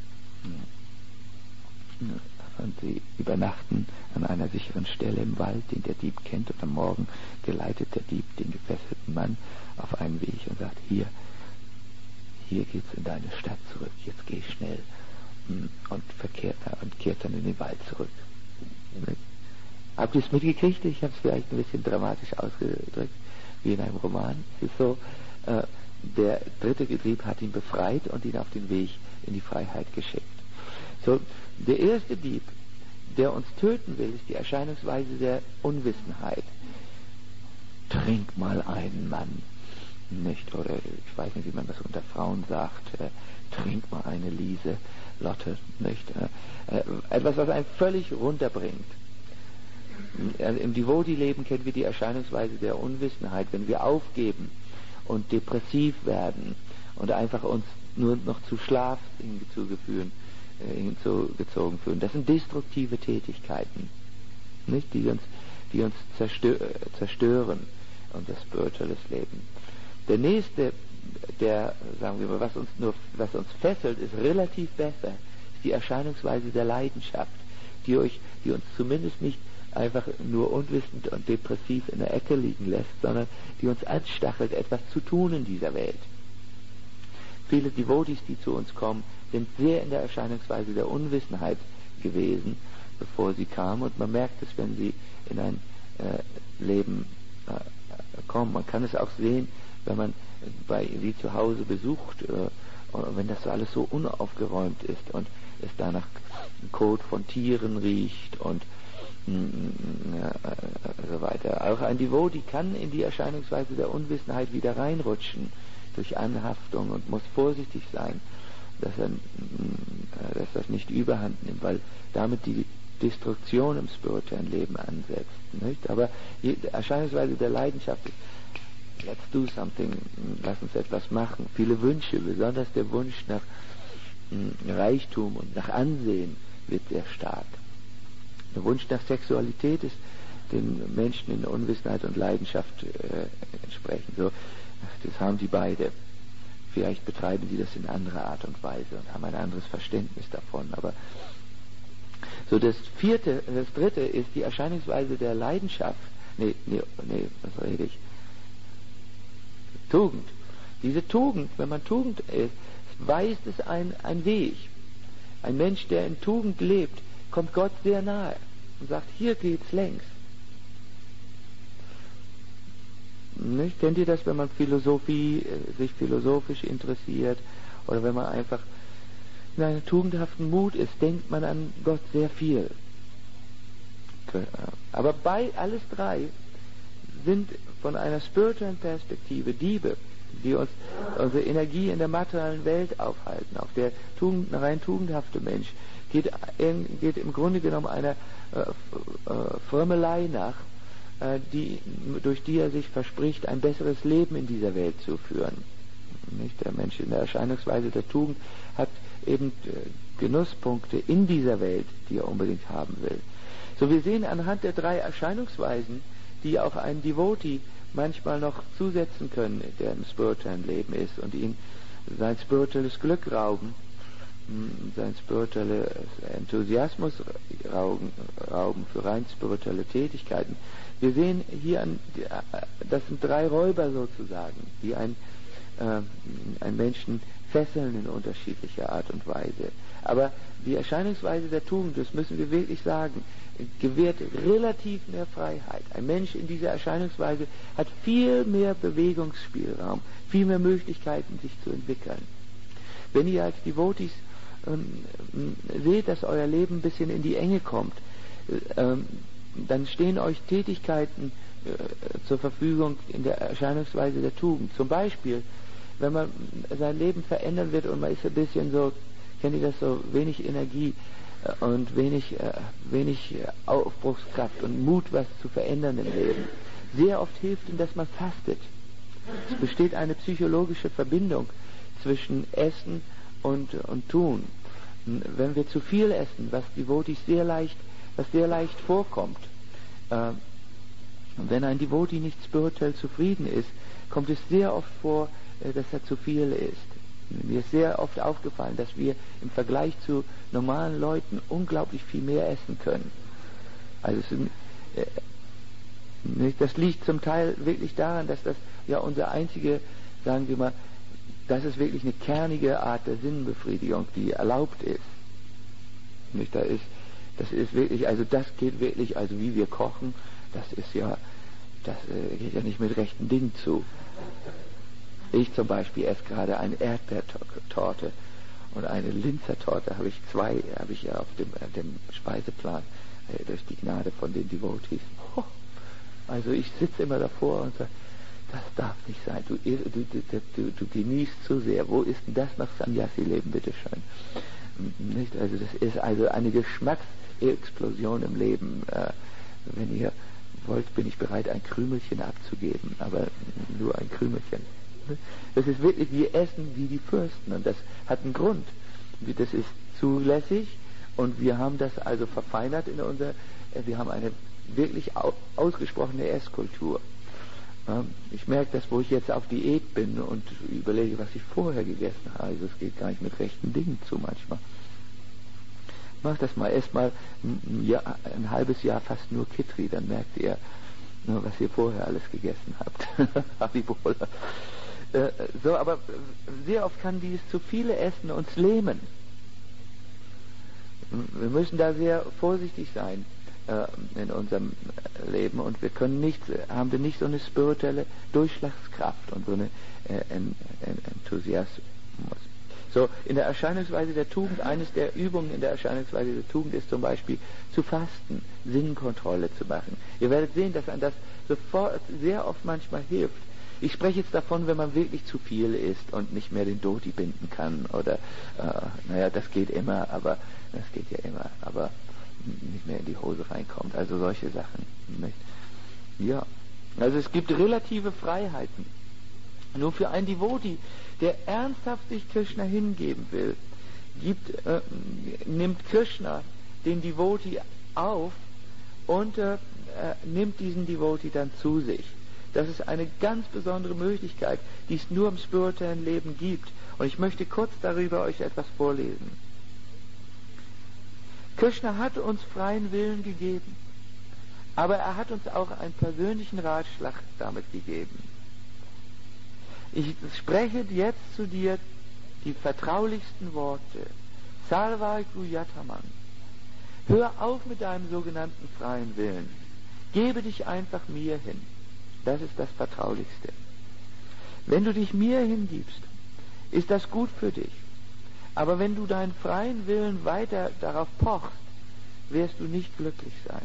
Und sie übernachten an einer sicheren Stelle im Wald, den der Dieb kennt, und am Morgen geleitet der Dieb den gefesselten Mann auf einen Weg und sagt, hier geht's in deine Stadt zurück, jetzt geh schnell, und kehrt dann in den Wald zurück. Habt ihr es mitgekriegt? Ich habe es vielleicht ein bisschen dramatisch ausgedrückt, wie in einem Roman. Es ist so, der dritte Dieb hat ihn befreit und ihn auf den Weg in die Freiheit geschickt. So, der erste Dieb, der uns töten will, ist die Erscheinungsweise der Unwissenheit. Trink mal einen, Mann. Nicht, oder ich weiß nicht, wie man das unter Frauen sagt. Trink mal eine, Liese, Lotte, nicht. Etwas, was einen völlig runterbringt. Im Devotee-Leben kennen wir die Erscheinungsweise der Unwissenheit, wenn wir aufgeben und depressiv werden und einfach uns nur noch zu Schlaf hinzugezogen fühlen. Das sind destruktive Tätigkeiten, nicht, die uns zerstören und das spirituelles Leben. Der nächste, sagen wir mal, was uns fesselt, ist relativ besser, ist die Erscheinungsweise der Leidenschaft, die uns zumindest nicht einfach nur unwissend und depressiv in der Ecke liegen lässt, sondern die uns anstachelt, etwas zu tun in dieser Welt. Viele Devotees, die zu uns kommen, sind sehr in der Erscheinungsweise der Unwissenheit gewesen, bevor sie kamen, und man merkt es, wenn sie in ein Leben kommen. Man kann es auch sehen, wenn man sie zu Hause besucht, wenn das so alles so unaufgeräumt ist und es danach Kot von Tieren riecht und so weiter. Auch ein Devotee kann in die Erscheinungsweise der Unwissenheit wieder reinrutschen durch Anhaftung und muss vorsichtig sein, dass das nicht überhand nimmt, weil damit die Destruktion im spirituellen Leben ansetzt. Nicht? Aber die Erscheinungsweise der Leidenschaft ist, let's do something, lass uns etwas machen. Viele Wünsche, besonders der Wunsch nach Reichtum und nach Ansehen wird sehr stark. Der Wunsch nach Sexualität ist den Menschen in Unwissenheit und Leidenschaft entsprechend. So, das haben die beide. Vielleicht betreiben sie das in anderer Art und Weise und haben ein anderes Verständnis davon. Aber so das dritte ist die Erscheinungsweise der Leidenschaft. Was rede ich? Tugend. Diese Tugend, wenn man Tugend ist, weist es ein Weg. Ein Mensch, der in Tugend lebt, kommt Gott sehr nahe und sagt, hier geht's längs. Nicht? Kennt ihr das, wenn man sich philosophisch interessiert oder wenn man einfach in einem tugendhaften Mut ist, denkt man an Gott sehr viel. Aber alles drei sind von einer spirituellen Perspektive Diebe, die uns unsere Energie in der materiellen Welt aufhalten. Auch der rein tugendhafte Mensch geht im Grunde genommen einer Frömmelei nach, durch die er sich verspricht, ein besseres Leben in dieser Welt zu führen. Nicht? Der Mensch in der Erscheinungsweise der Tugend hat eben Genusspunkte in dieser Welt, die er unbedingt haben will. So, wir sehen anhand der drei Erscheinungsweisen, die auch ein Devotee manchmal noch zusetzen können, der im spirituellen Leben ist und ihn sein spirituelles Glück rauben, sein spirituelles Enthusiasmus rauben für rein spirituelle Tätigkeiten. Wir sehen hier, das sind drei Räuber sozusagen, die einen Menschen fesseln in unterschiedlicher Art und Weise. Aber die Erscheinungsweise der Tugend, das müssen wir wirklich sagen, gewährt relativ mehr Freiheit. Ein Mensch in dieser Erscheinungsweise hat viel mehr Bewegungsspielraum, viel mehr Möglichkeiten, sich zu entwickeln. Wenn ihr als Devotees seht, dass euer Leben ein bisschen in die Enge kommt, dann stehen euch Tätigkeiten zur Verfügung in der Erscheinungsweise der Tugend. Zum Beispiel, wenn man sein Leben verändern wird und man ist ein bisschen so, kennt ihr das, so wenig Energie und wenig Aufbruchskraft und Mut, was zu verändern im Leben. Sehr oft hilft ihm, dass man fastet. Es besteht eine psychologische Verbindung zwischen Essen und Tun. Wenn wir zu viel essen, was Devotees sehr leicht vorkommt, wenn ein Devotee nicht spirituell zufrieden ist, kommt es sehr oft vor, dass er zu viel isst. Mir ist sehr oft aufgefallen, dass wir im Vergleich zu normalen Leuten unglaublich viel mehr essen können. Also das liegt zum Teil wirklich daran, dass das ja unser einzige, sagen wir mal, das ist wirklich eine kernige Art der Sinnbefriedigung, die erlaubt ist. Nicht, das ist wirklich, also das geht wirklich, also wie wir kochen, das geht ja nicht mit rechten Dingen zu. Ich zum Beispiel esse gerade eine Erdbeertorte und eine Linzertorte, habe ich ja auf dem Speiseplan durch die Gnade von den Devotees. Also ich sitze immer davor und sage, das darf nicht sein, du genießt zu sehr. Wo ist denn das nach Sannyasi-Leben, bitteschön? Nicht? Also das ist also eine Geschmacksexplosion im Leben. Wenn ihr wollt, bin ich bereit, ein Krümelchen abzugeben, aber nur ein Krümelchen. Das ist wirklich, wir essen wie die Fürsten und das hat einen Grund. Das ist zulässig und wir haben das also verfeinert wir haben eine wirklich ausgesprochene Esskultur. Ich merke das, wo ich jetzt auf Diät bin und überlege, was ich vorher gegessen habe. Also es geht gar nicht mit rechten Dingen zu manchmal. Mach das mal, esst mal ein halbes Jahr fast nur Kitri, dann merkt ihr, was ihr vorher alles gegessen habt. Haribola. So, aber sehr oft kann dieses zu viele Essen uns lähmen. Wir müssen da sehr vorsichtig sein in unserem Leben und wir haben nicht so eine spirituelle Durchschlagskraft und so eine Enthusiasmus. So, in der Erscheinungsweise der Tugend, eines der Übungen in der Erscheinungsweise der Tugend ist zum Beispiel zu fasten, Sinnkontrolle zu machen. Ihr werdet sehen, dass einem das sofort sehr oft manchmal hilft. Ich spreche jetzt davon, wenn man wirklich zu viel isst und nicht mehr den Dhoti binden kann oder, das geht immer, aber nicht mehr in die Hose reinkommt. Also solche Sachen. Nicht? Ja, also es gibt relative Freiheiten. Nur für einen Devotee, der ernsthaft sich Krishna hingeben will, nimmt Krishna den Devotee auf und nimmt diesen Devotee dann zu sich. Das ist eine ganz besondere Möglichkeit, die es nur im spirituellen Leben gibt. Und ich möchte kurz darüber euch etwas vorlesen. Krishna hat uns freien Willen gegeben, aber er hat uns auch einen persönlichen Ratschlag damit gegeben. Ich spreche jetzt zu dir die vertraulichsten Worte. Sarva Guyataman. Hör auf mit deinem sogenannten freien Willen. Gebe dich einfach mir hin. Das ist das Vertraulichste. Wenn du dich mir hingibst, ist das gut für dich. Aber wenn du deinen freien Willen weiter darauf pochst, wirst du nicht glücklich sein.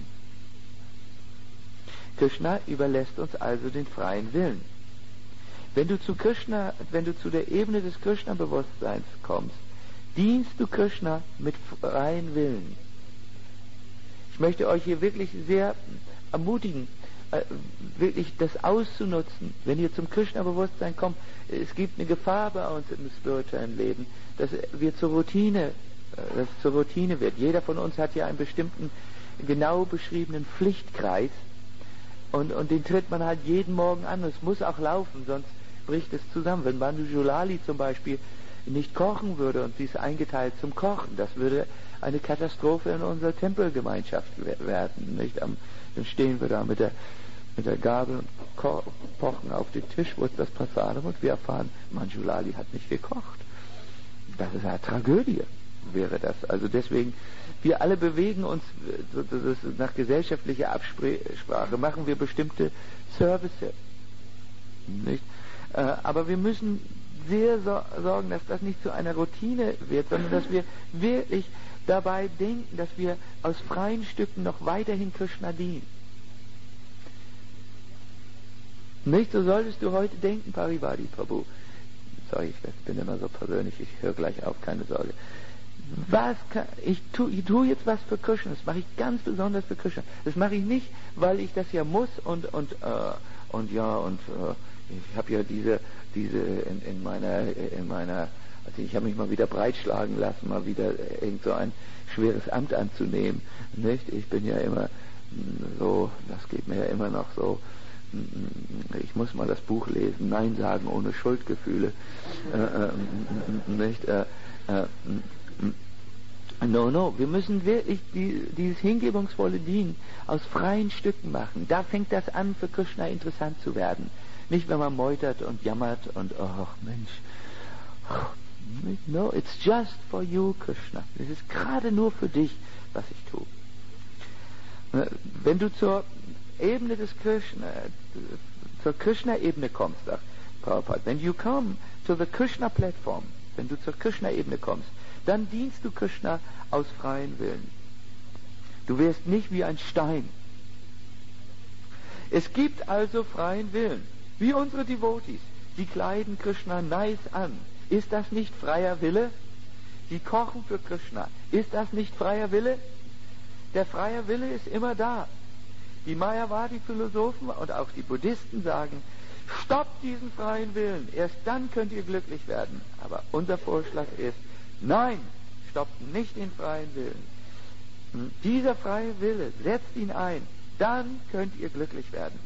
Krishna überlässt uns also den freien Willen. Wenn du zu der Ebene des Krishna-Bewusstseins kommst, dienst du Krishna mit freien Willen. Ich möchte euch hier wirklich sehr ermutigen, wirklich das auszunutzen. Wenn ihr zum Krishna-Bewusstsein kommt, es gibt eine Gefahr bei uns im spirituellen Leben, dass es zur Routine wird. Jeder von uns hat ja einen bestimmten, genau beschriebenen Pflichtkreis und den tritt man halt jeden Morgen an. Es muss auch laufen, sonst bricht es zusammen. Wenn Bandhu Julali zum Beispiel nicht kochen würde und sie ist eingeteilt zum Kochen, das würde eine Katastrophe in unserer Tempelgemeinschaft werden. Nicht? Dann stehen wir da mit der Gabel und pochen auf den Tisch, wo ist das Prasadam, und wir erfahren, Manjulali hat nicht gekocht. Das ist eine Tragödie, wäre das. Also deswegen, wir alle bewegen uns nach gesellschaftlicher Absprache, machen wir bestimmte Services. Nicht? Aber wir müssen sehr sorgen, dass das nicht zu einer Routine wird, sondern dass wir wirklich dabei denken, dass wir aus freien Stücken noch weiterhin Krishna dienen. Nicht, so solltest du heute denken, Parivadi Prabhu. Sorry, ich bin immer so persönlich, ich höre gleich auf, keine Sorge. Ich tue jetzt was für Krishna, das mache ich ganz besonders für Krishna. Das mache ich nicht, weil ich das ja muss und ich habe ja diese in meiner, also ich habe mich mal wieder breitschlagen lassen, mal wieder irgend so ein schweres Amt anzunehmen, nicht? Ich bin ja immer so, das geht mir ja immer noch so, ich muss mal das Buch lesen, Nein sagen ohne Schuldgefühle, nicht? Wir müssen wirklich dieses hingebungsvolle Dienen aus freien Stücken machen. Da fängt das an, für Krishna interessant zu werden. Nicht, wenn man meutert und jammert und, oh Mensch, no, it's just for you, Krishna. Es ist gerade nur für dich, was ich tue. Wenn du zur Ebene des Krishna, zur Krishna-Ebene kommst, sagt Prabhupada, when you come to the Krishna platform, wenn du zur Krishna-Ebene kommst, dann dienst du Krishna aus freien Willen. Du wirst nicht wie ein Stein. Es gibt also freien Willen. Wie unsere Devotees, die kleiden Krishna nice an. Ist das nicht freier Wille? Die kochen für Krishna. Ist das nicht freier Wille? Der freie Wille ist immer da. Die Mayavadi-Philosophen und auch die Buddhisten sagen, stoppt diesen freien Willen, erst dann könnt ihr glücklich werden. Aber unser Vorschlag ist, nein, stoppt nicht den freien Willen. Dieser freie Wille, setzt ihn ein, dann könnt ihr glücklich werden.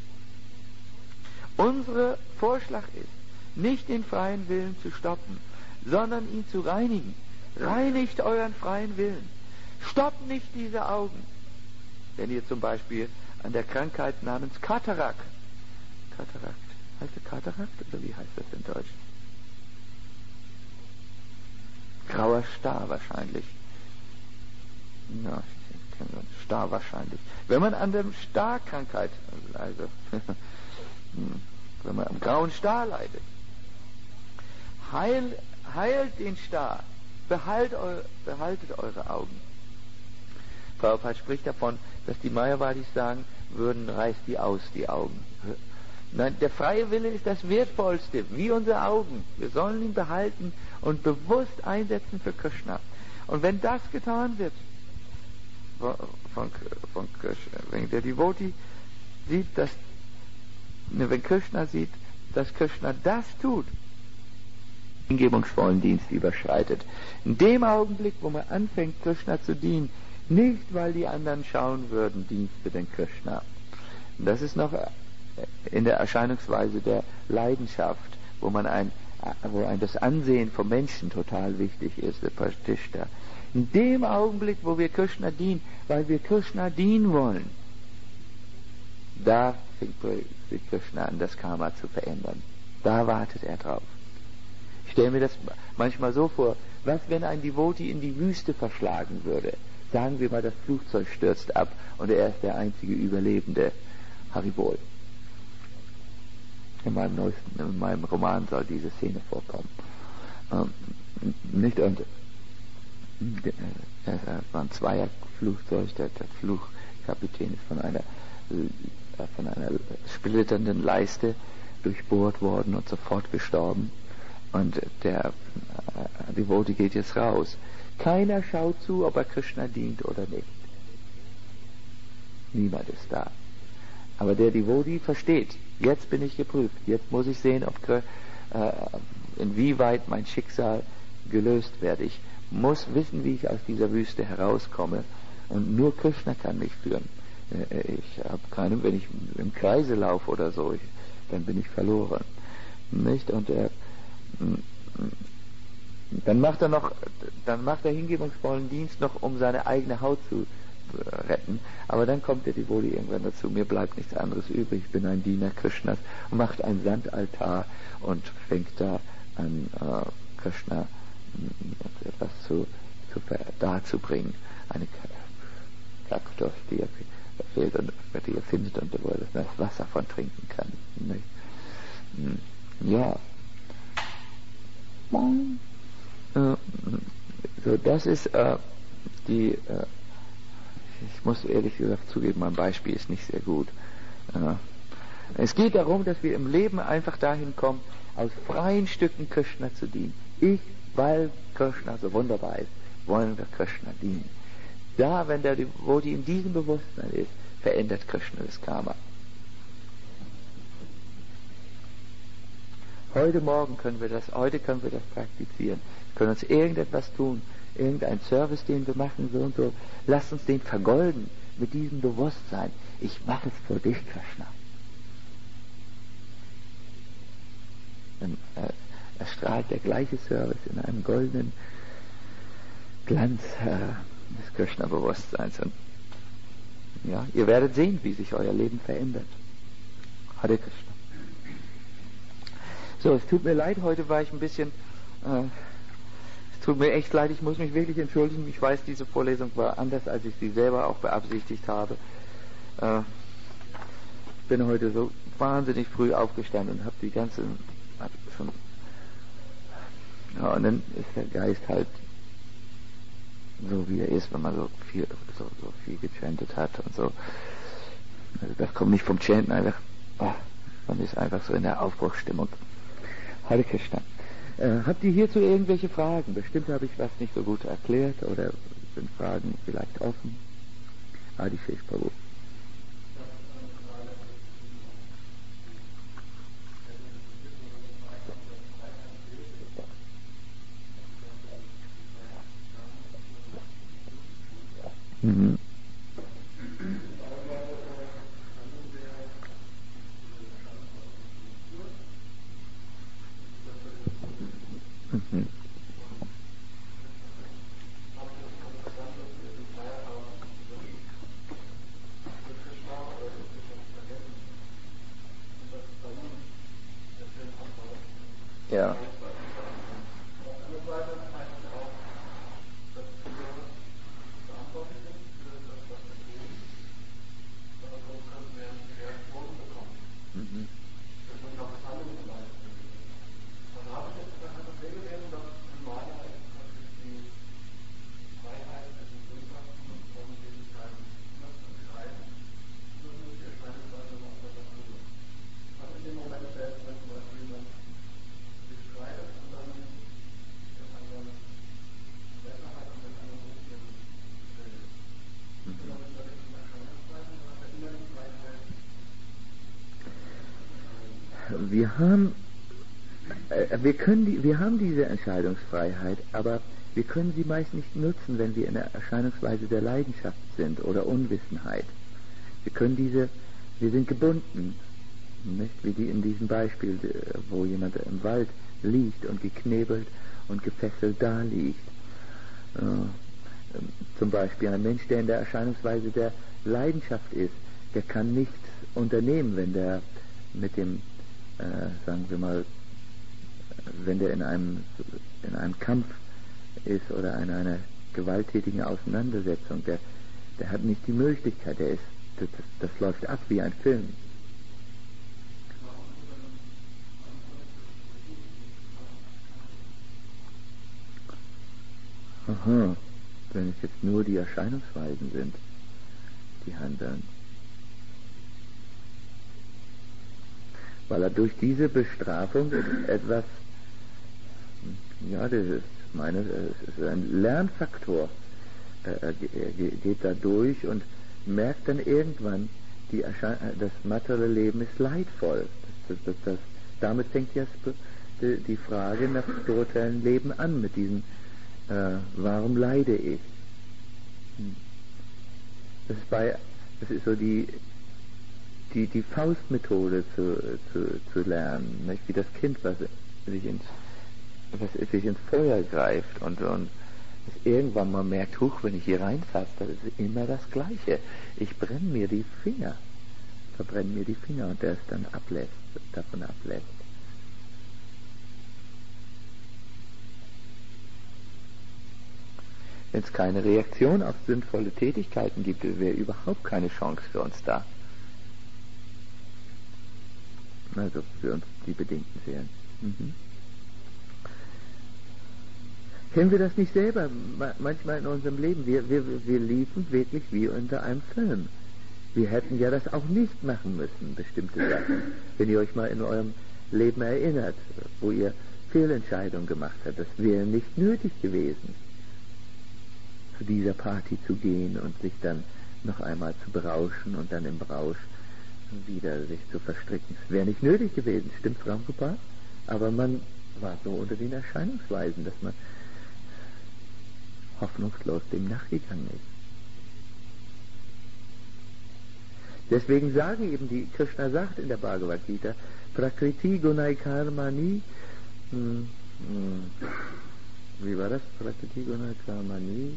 Unser Vorschlag ist, nicht den freien Willen zu stoppen, sondern ihn zu reinigen. Reinigt euren freien Willen. Stoppt nicht diese Augen. Wenn ihr zum Beispiel an der Krankheit namens Katarakt, heißt es Katarakt oder wie heißt das in Deutsch? Grauer Star wahrscheinlich. Ja, Star wahrscheinlich. Wenn man an der Starkrankheit, also wenn man am grauen Star leidet, heilt den Star, behaltet eure Augen. Prabhupada spricht davon, dass die Mayavadis sagen würden, reißt die aus, die Augen. Nein, der freie Wille ist das Wertvollste, wie unsere Augen. Wir sollen ihn behalten und bewusst einsetzen für Krishna. Und wenn das getan wird, von Krishna, wenn der Devotee sieht, wenn Krishna sieht, dass Krishna das tut, hingebungsvollen Dienst überschreitet. In dem Augenblick, wo man anfängt, Krishna zu dienen, nicht weil die anderen schauen würden, dienst du den Krishna. Und das ist noch in der Erscheinungsweise der Leidenschaft, wo ein das Ansehen vom Menschen total wichtig ist, der Pratishta. In dem Augenblick, wo wir Krishna dienen, weil wir Krishna dienen wollen, da fängt Krishna an, das Karma zu verändern. Da wartet er drauf. Ich stelle mir das manchmal so vor, was wenn ein Devotee in die Wüste verschlagen würde? Sagen wir mal, das Flugzeug stürzt ab und er ist der einzige Überlebende. Haribol. In meinem Roman soll diese Szene vorkommen. Nicht und es war ein Zweierflugzeug, der Flugkapitän ist von einer splitternden Leiste durchbohrt worden und sofort gestorben. Und der Devotee geht jetzt raus. Keiner schaut zu, ob er Krishna dient oder nicht. Niemand ist da. Aber der Devotee versteht, jetzt bin ich geprüft, jetzt muss ich sehen, inwieweit mein Schicksal gelöst wird. Ich muss wissen, wie ich aus dieser Wüste herauskomme, und nur Krishna kann mich führen. Ich habe keinen, wenn ich im Kreise laufe oder so, dann bin ich verloren. Nicht? Und dann macht er hingebungsvollen Dienst noch, um seine eigene Haut zu retten. Aber dann kommt der Devotee irgendwann dazu, mir bleibt nichts anderes übrig, ich bin ein Diener Krishnas, und macht einen Sandaltar und fängt da an, Krishna etwas darzubringen. Eine Kaktus, die er fehlt und die er findet und wo er das Wasser von trinken kann. Nicht? Ja. So, das ist ich muss ehrlich gesagt zugeben, mein Beispiel ist nicht sehr gut. Es geht darum, dass wir im Leben einfach dahin kommen, aus freien Stücken Krishna zu dienen. Weil Krishna so wunderbar ist, wollen wir Krishna dienen. Da, wenn der Devotee in diesem Bewusstsein ist, verändert Krishna das Karma. Heute können wir das praktizieren. Wir können uns irgendetwas tun, irgendein Service, den wir machen, so und so. Lasst uns den vergolden mit diesem Bewusstsein. Ich mache es für dich, Krishna. Dann erstrahlt der gleiche Service in einem goldenen Glanz des Krishna-Bewusstseins. Und ja, ihr werdet sehen, wie sich euer Leben verändert. Hare Krishna. So, es tut mir leid, heute war ich ein bisschen, es tut mir echt leid, ich muss mich wirklich entschuldigen. Ich weiß, diese Vorlesung war anders, als ich sie selber auch beabsichtigt habe. Ich bin heute so wahnsinnig früh aufgestanden und habe schon, ja, und dann ist der Geist halt so, wie er ist, wenn man so viel gechantet hat und so. Also das kommt nicht vom Chanten, einfach, man ist einfach so in der Aufbruchsstimmung. Hare Krishna. Habt ihr hierzu irgendwelche Fragen? Bestimmt habe ich was nicht so gut erklärt, oder sind Fragen vielleicht offen? Adi Shesh Prabhu. Mhm. Mhm. Ja. Mhm. Wir haben diese Entscheidungsfreiheit, aber wir können sie meist nicht nutzen, wenn wir in der Erscheinungsweise der Leidenschaft sind oder Unwissenheit. Wir sind gebunden. Nicht wie die in diesem Beispiel, wo jemand im Wald liegt und geknebelt und gefesselt da liegt. Zum Beispiel ein Mensch, der in der Erscheinungsweise der Leidenschaft ist, der kann nichts unternehmen, wenn der mit dem, sagen wir mal, wenn der in einem Kampf ist oder in einer gewalttätigen Auseinandersetzung, der hat nicht die Möglichkeit, das läuft ab wie ein Film. Aha, wenn es jetzt nur die Erscheinungsweisen sind, die handeln. Weil er durch diese Bestrafung etwas, ja, das ist es ist ein Lernfaktor. Er geht da durch und merkt dann irgendwann, das materielle Leben ist leidvoll. Damit fängt jetzt die Frage nach spirituellem Leben an, mit diesem warum leide ich? Das ist so die Faustmethode zu lernen, nicht? Wie das Kind, was sich ins Feuer greift und es irgendwann mal merkt, wenn ich hier reinfasse, das ist immer das Gleiche. Ich verbrenne mir die Finger und der es dann davon ablässt. Wenn es keine Reaktion auf sinnvolle Tätigkeiten gibt, wäre überhaupt keine Chance für uns da. Also für uns die bedingten Seelen. Kennen wir das nicht selber? Manchmal in unserem Leben. Wir liefen wirklich wie unter einem Film. Wir hätten ja das auch nicht machen müssen, bestimmte Sachen. Wenn ihr euch mal in eurem Leben erinnert, wo ihr Fehlentscheidungen gemacht habt, das wäre nicht nötig gewesen, zu dieser Party zu gehen und sich dann noch einmal zu berauschen und dann im Rausch wieder sich zu verstricken. Es wäre nicht nötig gewesen, stimmt's, Ramkupa? Aber man war so unter den Erscheinungsweisen, dass man hoffnungslos dem nachgegangen ist. Deswegen sagen eben Krishna sagt in der Bhagavad Gita, Prakriti Gunai Karmani, wie war das? Prakriti Gunai Karmani,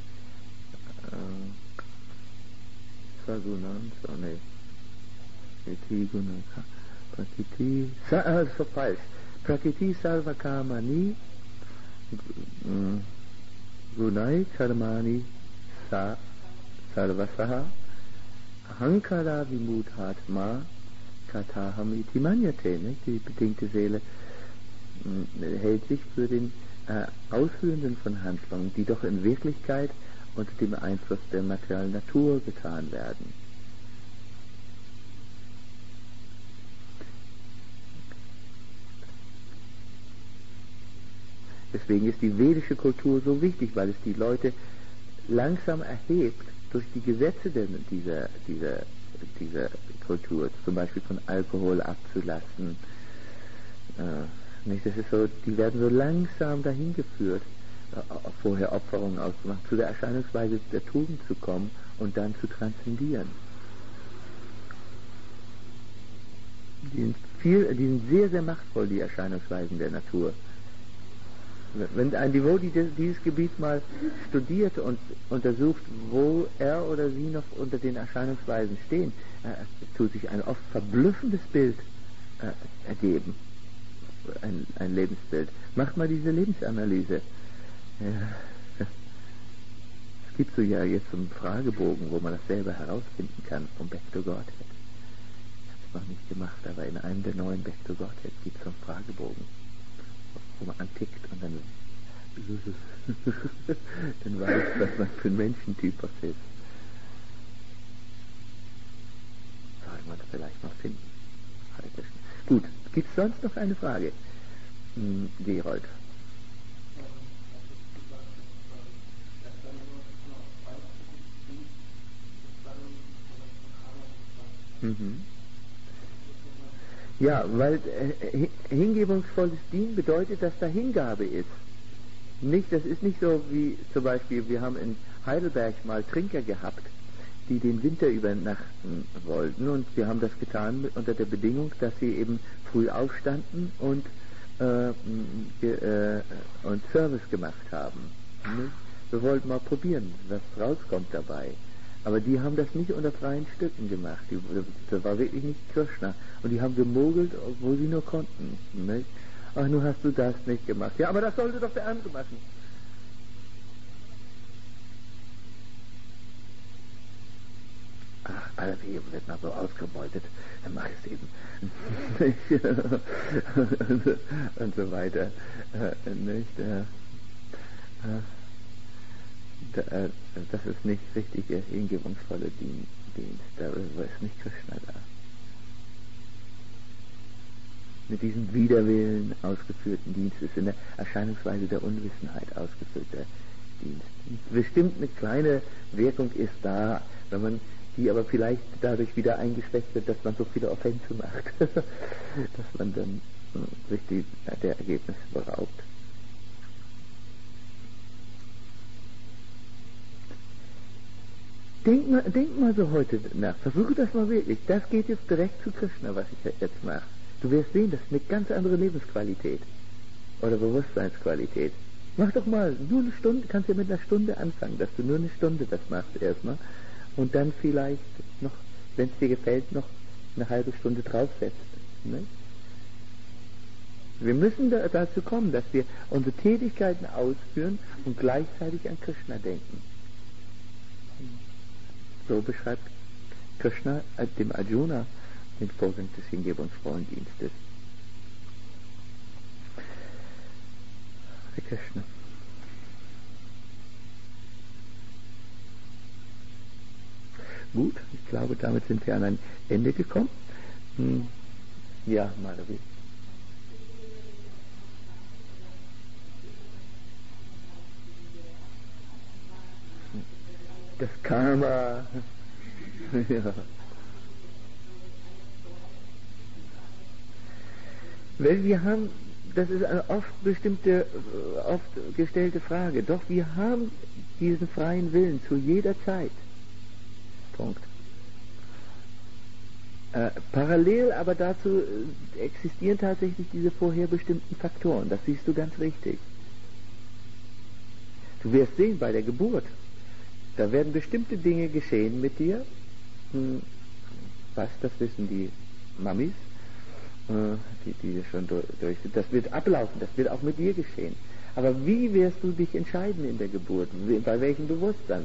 Sagunan, Prakriti Gunai Prakriti, so falsch. Prakriti Sarva Karmani, Gunai Karmani Sarvasaha Ahankara Vimuthatma Kataham iti manyate. Die bedingte Seele hält sich für den Ausführenden von Handlungen, die doch in Wirklichkeit unter dem Einfluss der materiellen Natur getan werden. Deswegen ist die vedische Kultur so wichtig, weil es die Leute langsam erhebt durch die Gesetze dieser Kultur, zum Beispiel von Alkohol abzulassen. Das ist so, die werden so langsam dahin geführt, vorher Opferungen auszumachen, zu der Erscheinungsweise der Tugend zu kommen und dann zu transzendieren. Die sind sehr, sehr machtvoll, die Erscheinungsweisen der Natur. Wenn ein Devotee dieses Gebiet mal studiert und untersucht, wo er oder sie noch unter den Erscheinungsweisen stehen, tut sich ein oft verblüffendes Bild ergeben. Ein Lebensbild. Macht mal diese Lebensanalyse. Ja. Es gibt so ja jetzt so einen Fragebogen, wo man das selber herausfinden kann vom Back to Godhead. Ich habe es noch nicht gemacht, aber in einem der neuen Back to Godhead gibt es so einen Fragebogen, wo man anklickt und dann weiß, was man für ein Menschentyp ist. Sollte man das vielleicht mal finden. Gut, gibt es sonst noch eine Frage? Gerold. Ja, weil hingebungsvolles Dienen bedeutet, dass da Hingabe ist. Das ist nicht so wie zum Beispiel, wir haben in Heidelberg mal Trinker gehabt, die den Winter übernachten wollten. Und sie haben das getan unter der Bedingung, dass sie eben früh aufstanden und Service gemacht haben. Wir wollten mal probieren, was rauskommt dabei. Aber die haben das nicht unter freien Stücken gemacht. Das war wirklich nicht Krishna. Und die haben gemogelt, wo sie nur konnten. Nicht? Ach, nun hast du das nicht gemacht. Ja, aber das sollte doch der andere machen. Ach, alles eben wird mal so ausgebeutet. Dann mach ich es eben. Und so weiter. Nicht? Das ist nicht richtig der hingebungsvolle Dienst. Da ist nicht Krishna da. Mit diesem Widerwillen ausgeführten Dienst ist in der Erscheinungsweise der Unwissenheit ausgeführter Dienst. Bestimmt eine kleine Wirkung ist da, wenn man die aber vielleicht dadurch wieder eingeschwächt wird, dass man so viele Offense macht, dass man dann sich der Ergebnisse beraubt. Denk mal so heute nach, versuche das mal wirklich. Das geht jetzt direkt zu Krishna, was ich jetzt mache. Du wirst sehen, das ist eine ganz andere Lebensqualität oder Bewusstseinsqualität. Mach doch mal, nur eine Stunde, kannst ja mit einer Stunde anfangen, dass du nur eine Stunde das machst erstmal und dann vielleicht noch, wenn es dir gefällt, noch eine halbe Stunde draufsetzt. Ne? Wir müssen dazu kommen, dass wir unsere Tätigkeiten ausführen und gleichzeitig an Krishna denken. So beschreibt Krishna dem Arjuna den Vorgang des hingebungsvollen Dienstes. Hare Krishna. Gut, ich glaube, damit sind wir an ein Ende gekommen. Ja, Madhavi. Das Karma. Ja. Weil wir haben, das ist eine oft gestellte Frage, doch wir haben diesen freien Willen zu jeder Zeit. Punkt. Parallel aber dazu existieren tatsächlich diese vorher bestimmten Faktoren, das siehst du ganz richtig. Du wirst sehen, bei der Geburt, da werden bestimmte Dinge geschehen mit dir, was, das wissen die Mamis, die schon durch sind. Das wird ablaufen, das wird auch mit dir geschehen. Aber wie wirst du dich entscheiden in der Geburt? Bei welchem Bewusstsein?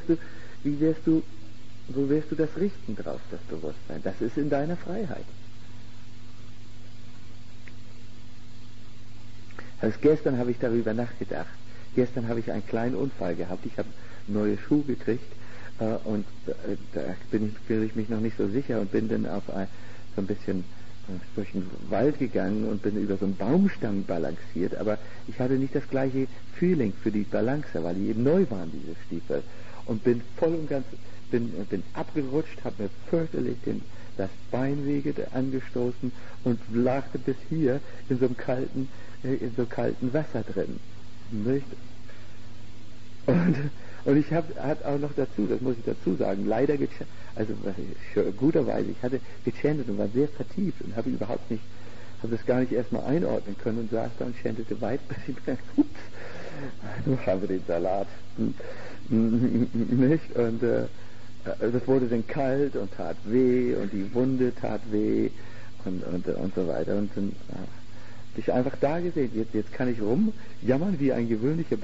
Wo wirst du das richten drauf, das Bewusstsein? Das ist in deiner Freiheit. Also gestern habe ich darüber nachgedacht. Gestern habe ich einen kleinen Unfall gehabt. Ich habe neue Schuhe gekriegt und da fühle ich mich noch nicht so sicher und bin dann auf so ein bisschen durch den Wald gegangen und bin über so einen Baumstamm balanciert, aber ich hatte nicht das gleiche Feeling für die Balance, weil die eben neu waren, diese Stiefel. Und bin voll und ganz, bin abgerutscht, habe mir fürchterlich das Bein angestoßen und lag bis hier in so kalten Wasser drin. Nicht? Und ich habe auch noch dazu, das muss ich dazu sagen, leider guterweise, ich hatte gechantet und war sehr vertieft und habe das gar nicht erstmal einordnen können und saß da und chantete weit, bis ich mir ups, nun haben wir den Salat. Nicht? Und das wurde dann kalt und tat weh und die Wunde tat weh und so weiter. Und dann ich einfach da gesehen, jetzt kann ich rumjammern wie ein gewöhnlicher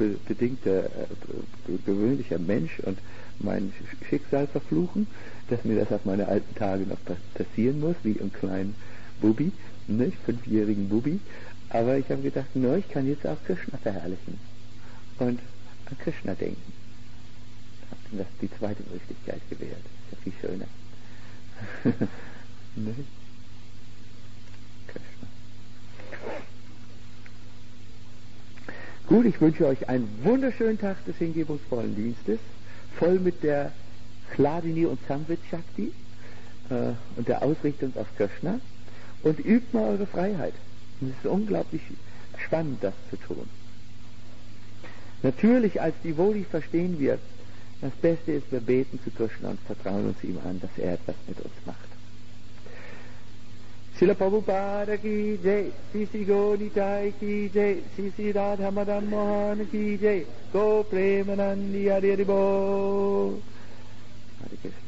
Mensch und mein Schicksal verfluchen, dass mir das auf meine alten Tage noch passieren muss, wie ein kleinen Bubi, nicht, 5-jährigen Bubi. Aber ich habe gedacht, ich kann jetzt auch Krishna verherrlichen und an Krishna denken. Habe das die zweite Möglichkeit gewählt. Ist ja viel schöner. Nicht? Gut, ich wünsche euch einen wunderschönen Tag des hingebungsvollen Dienstes, voll mit der Hladini und Samvit Shakti und der Ausrichtung auf Krishna und übt mal eure Freiheit. Und es ist unglaublich spannend, das zu tun. Natürlich als Devotee verstehen wir Das Beste ist, wir beten zu Krishna und vertrauen uns ihm an, dass er etwas mit uns macht. Srila Prabhupada ki jai, Sisi Gonitai ki jai, Sisi Radha Madan Mohan ki jai, Go Premanandi Hari Hari Bo. Hare Krishna.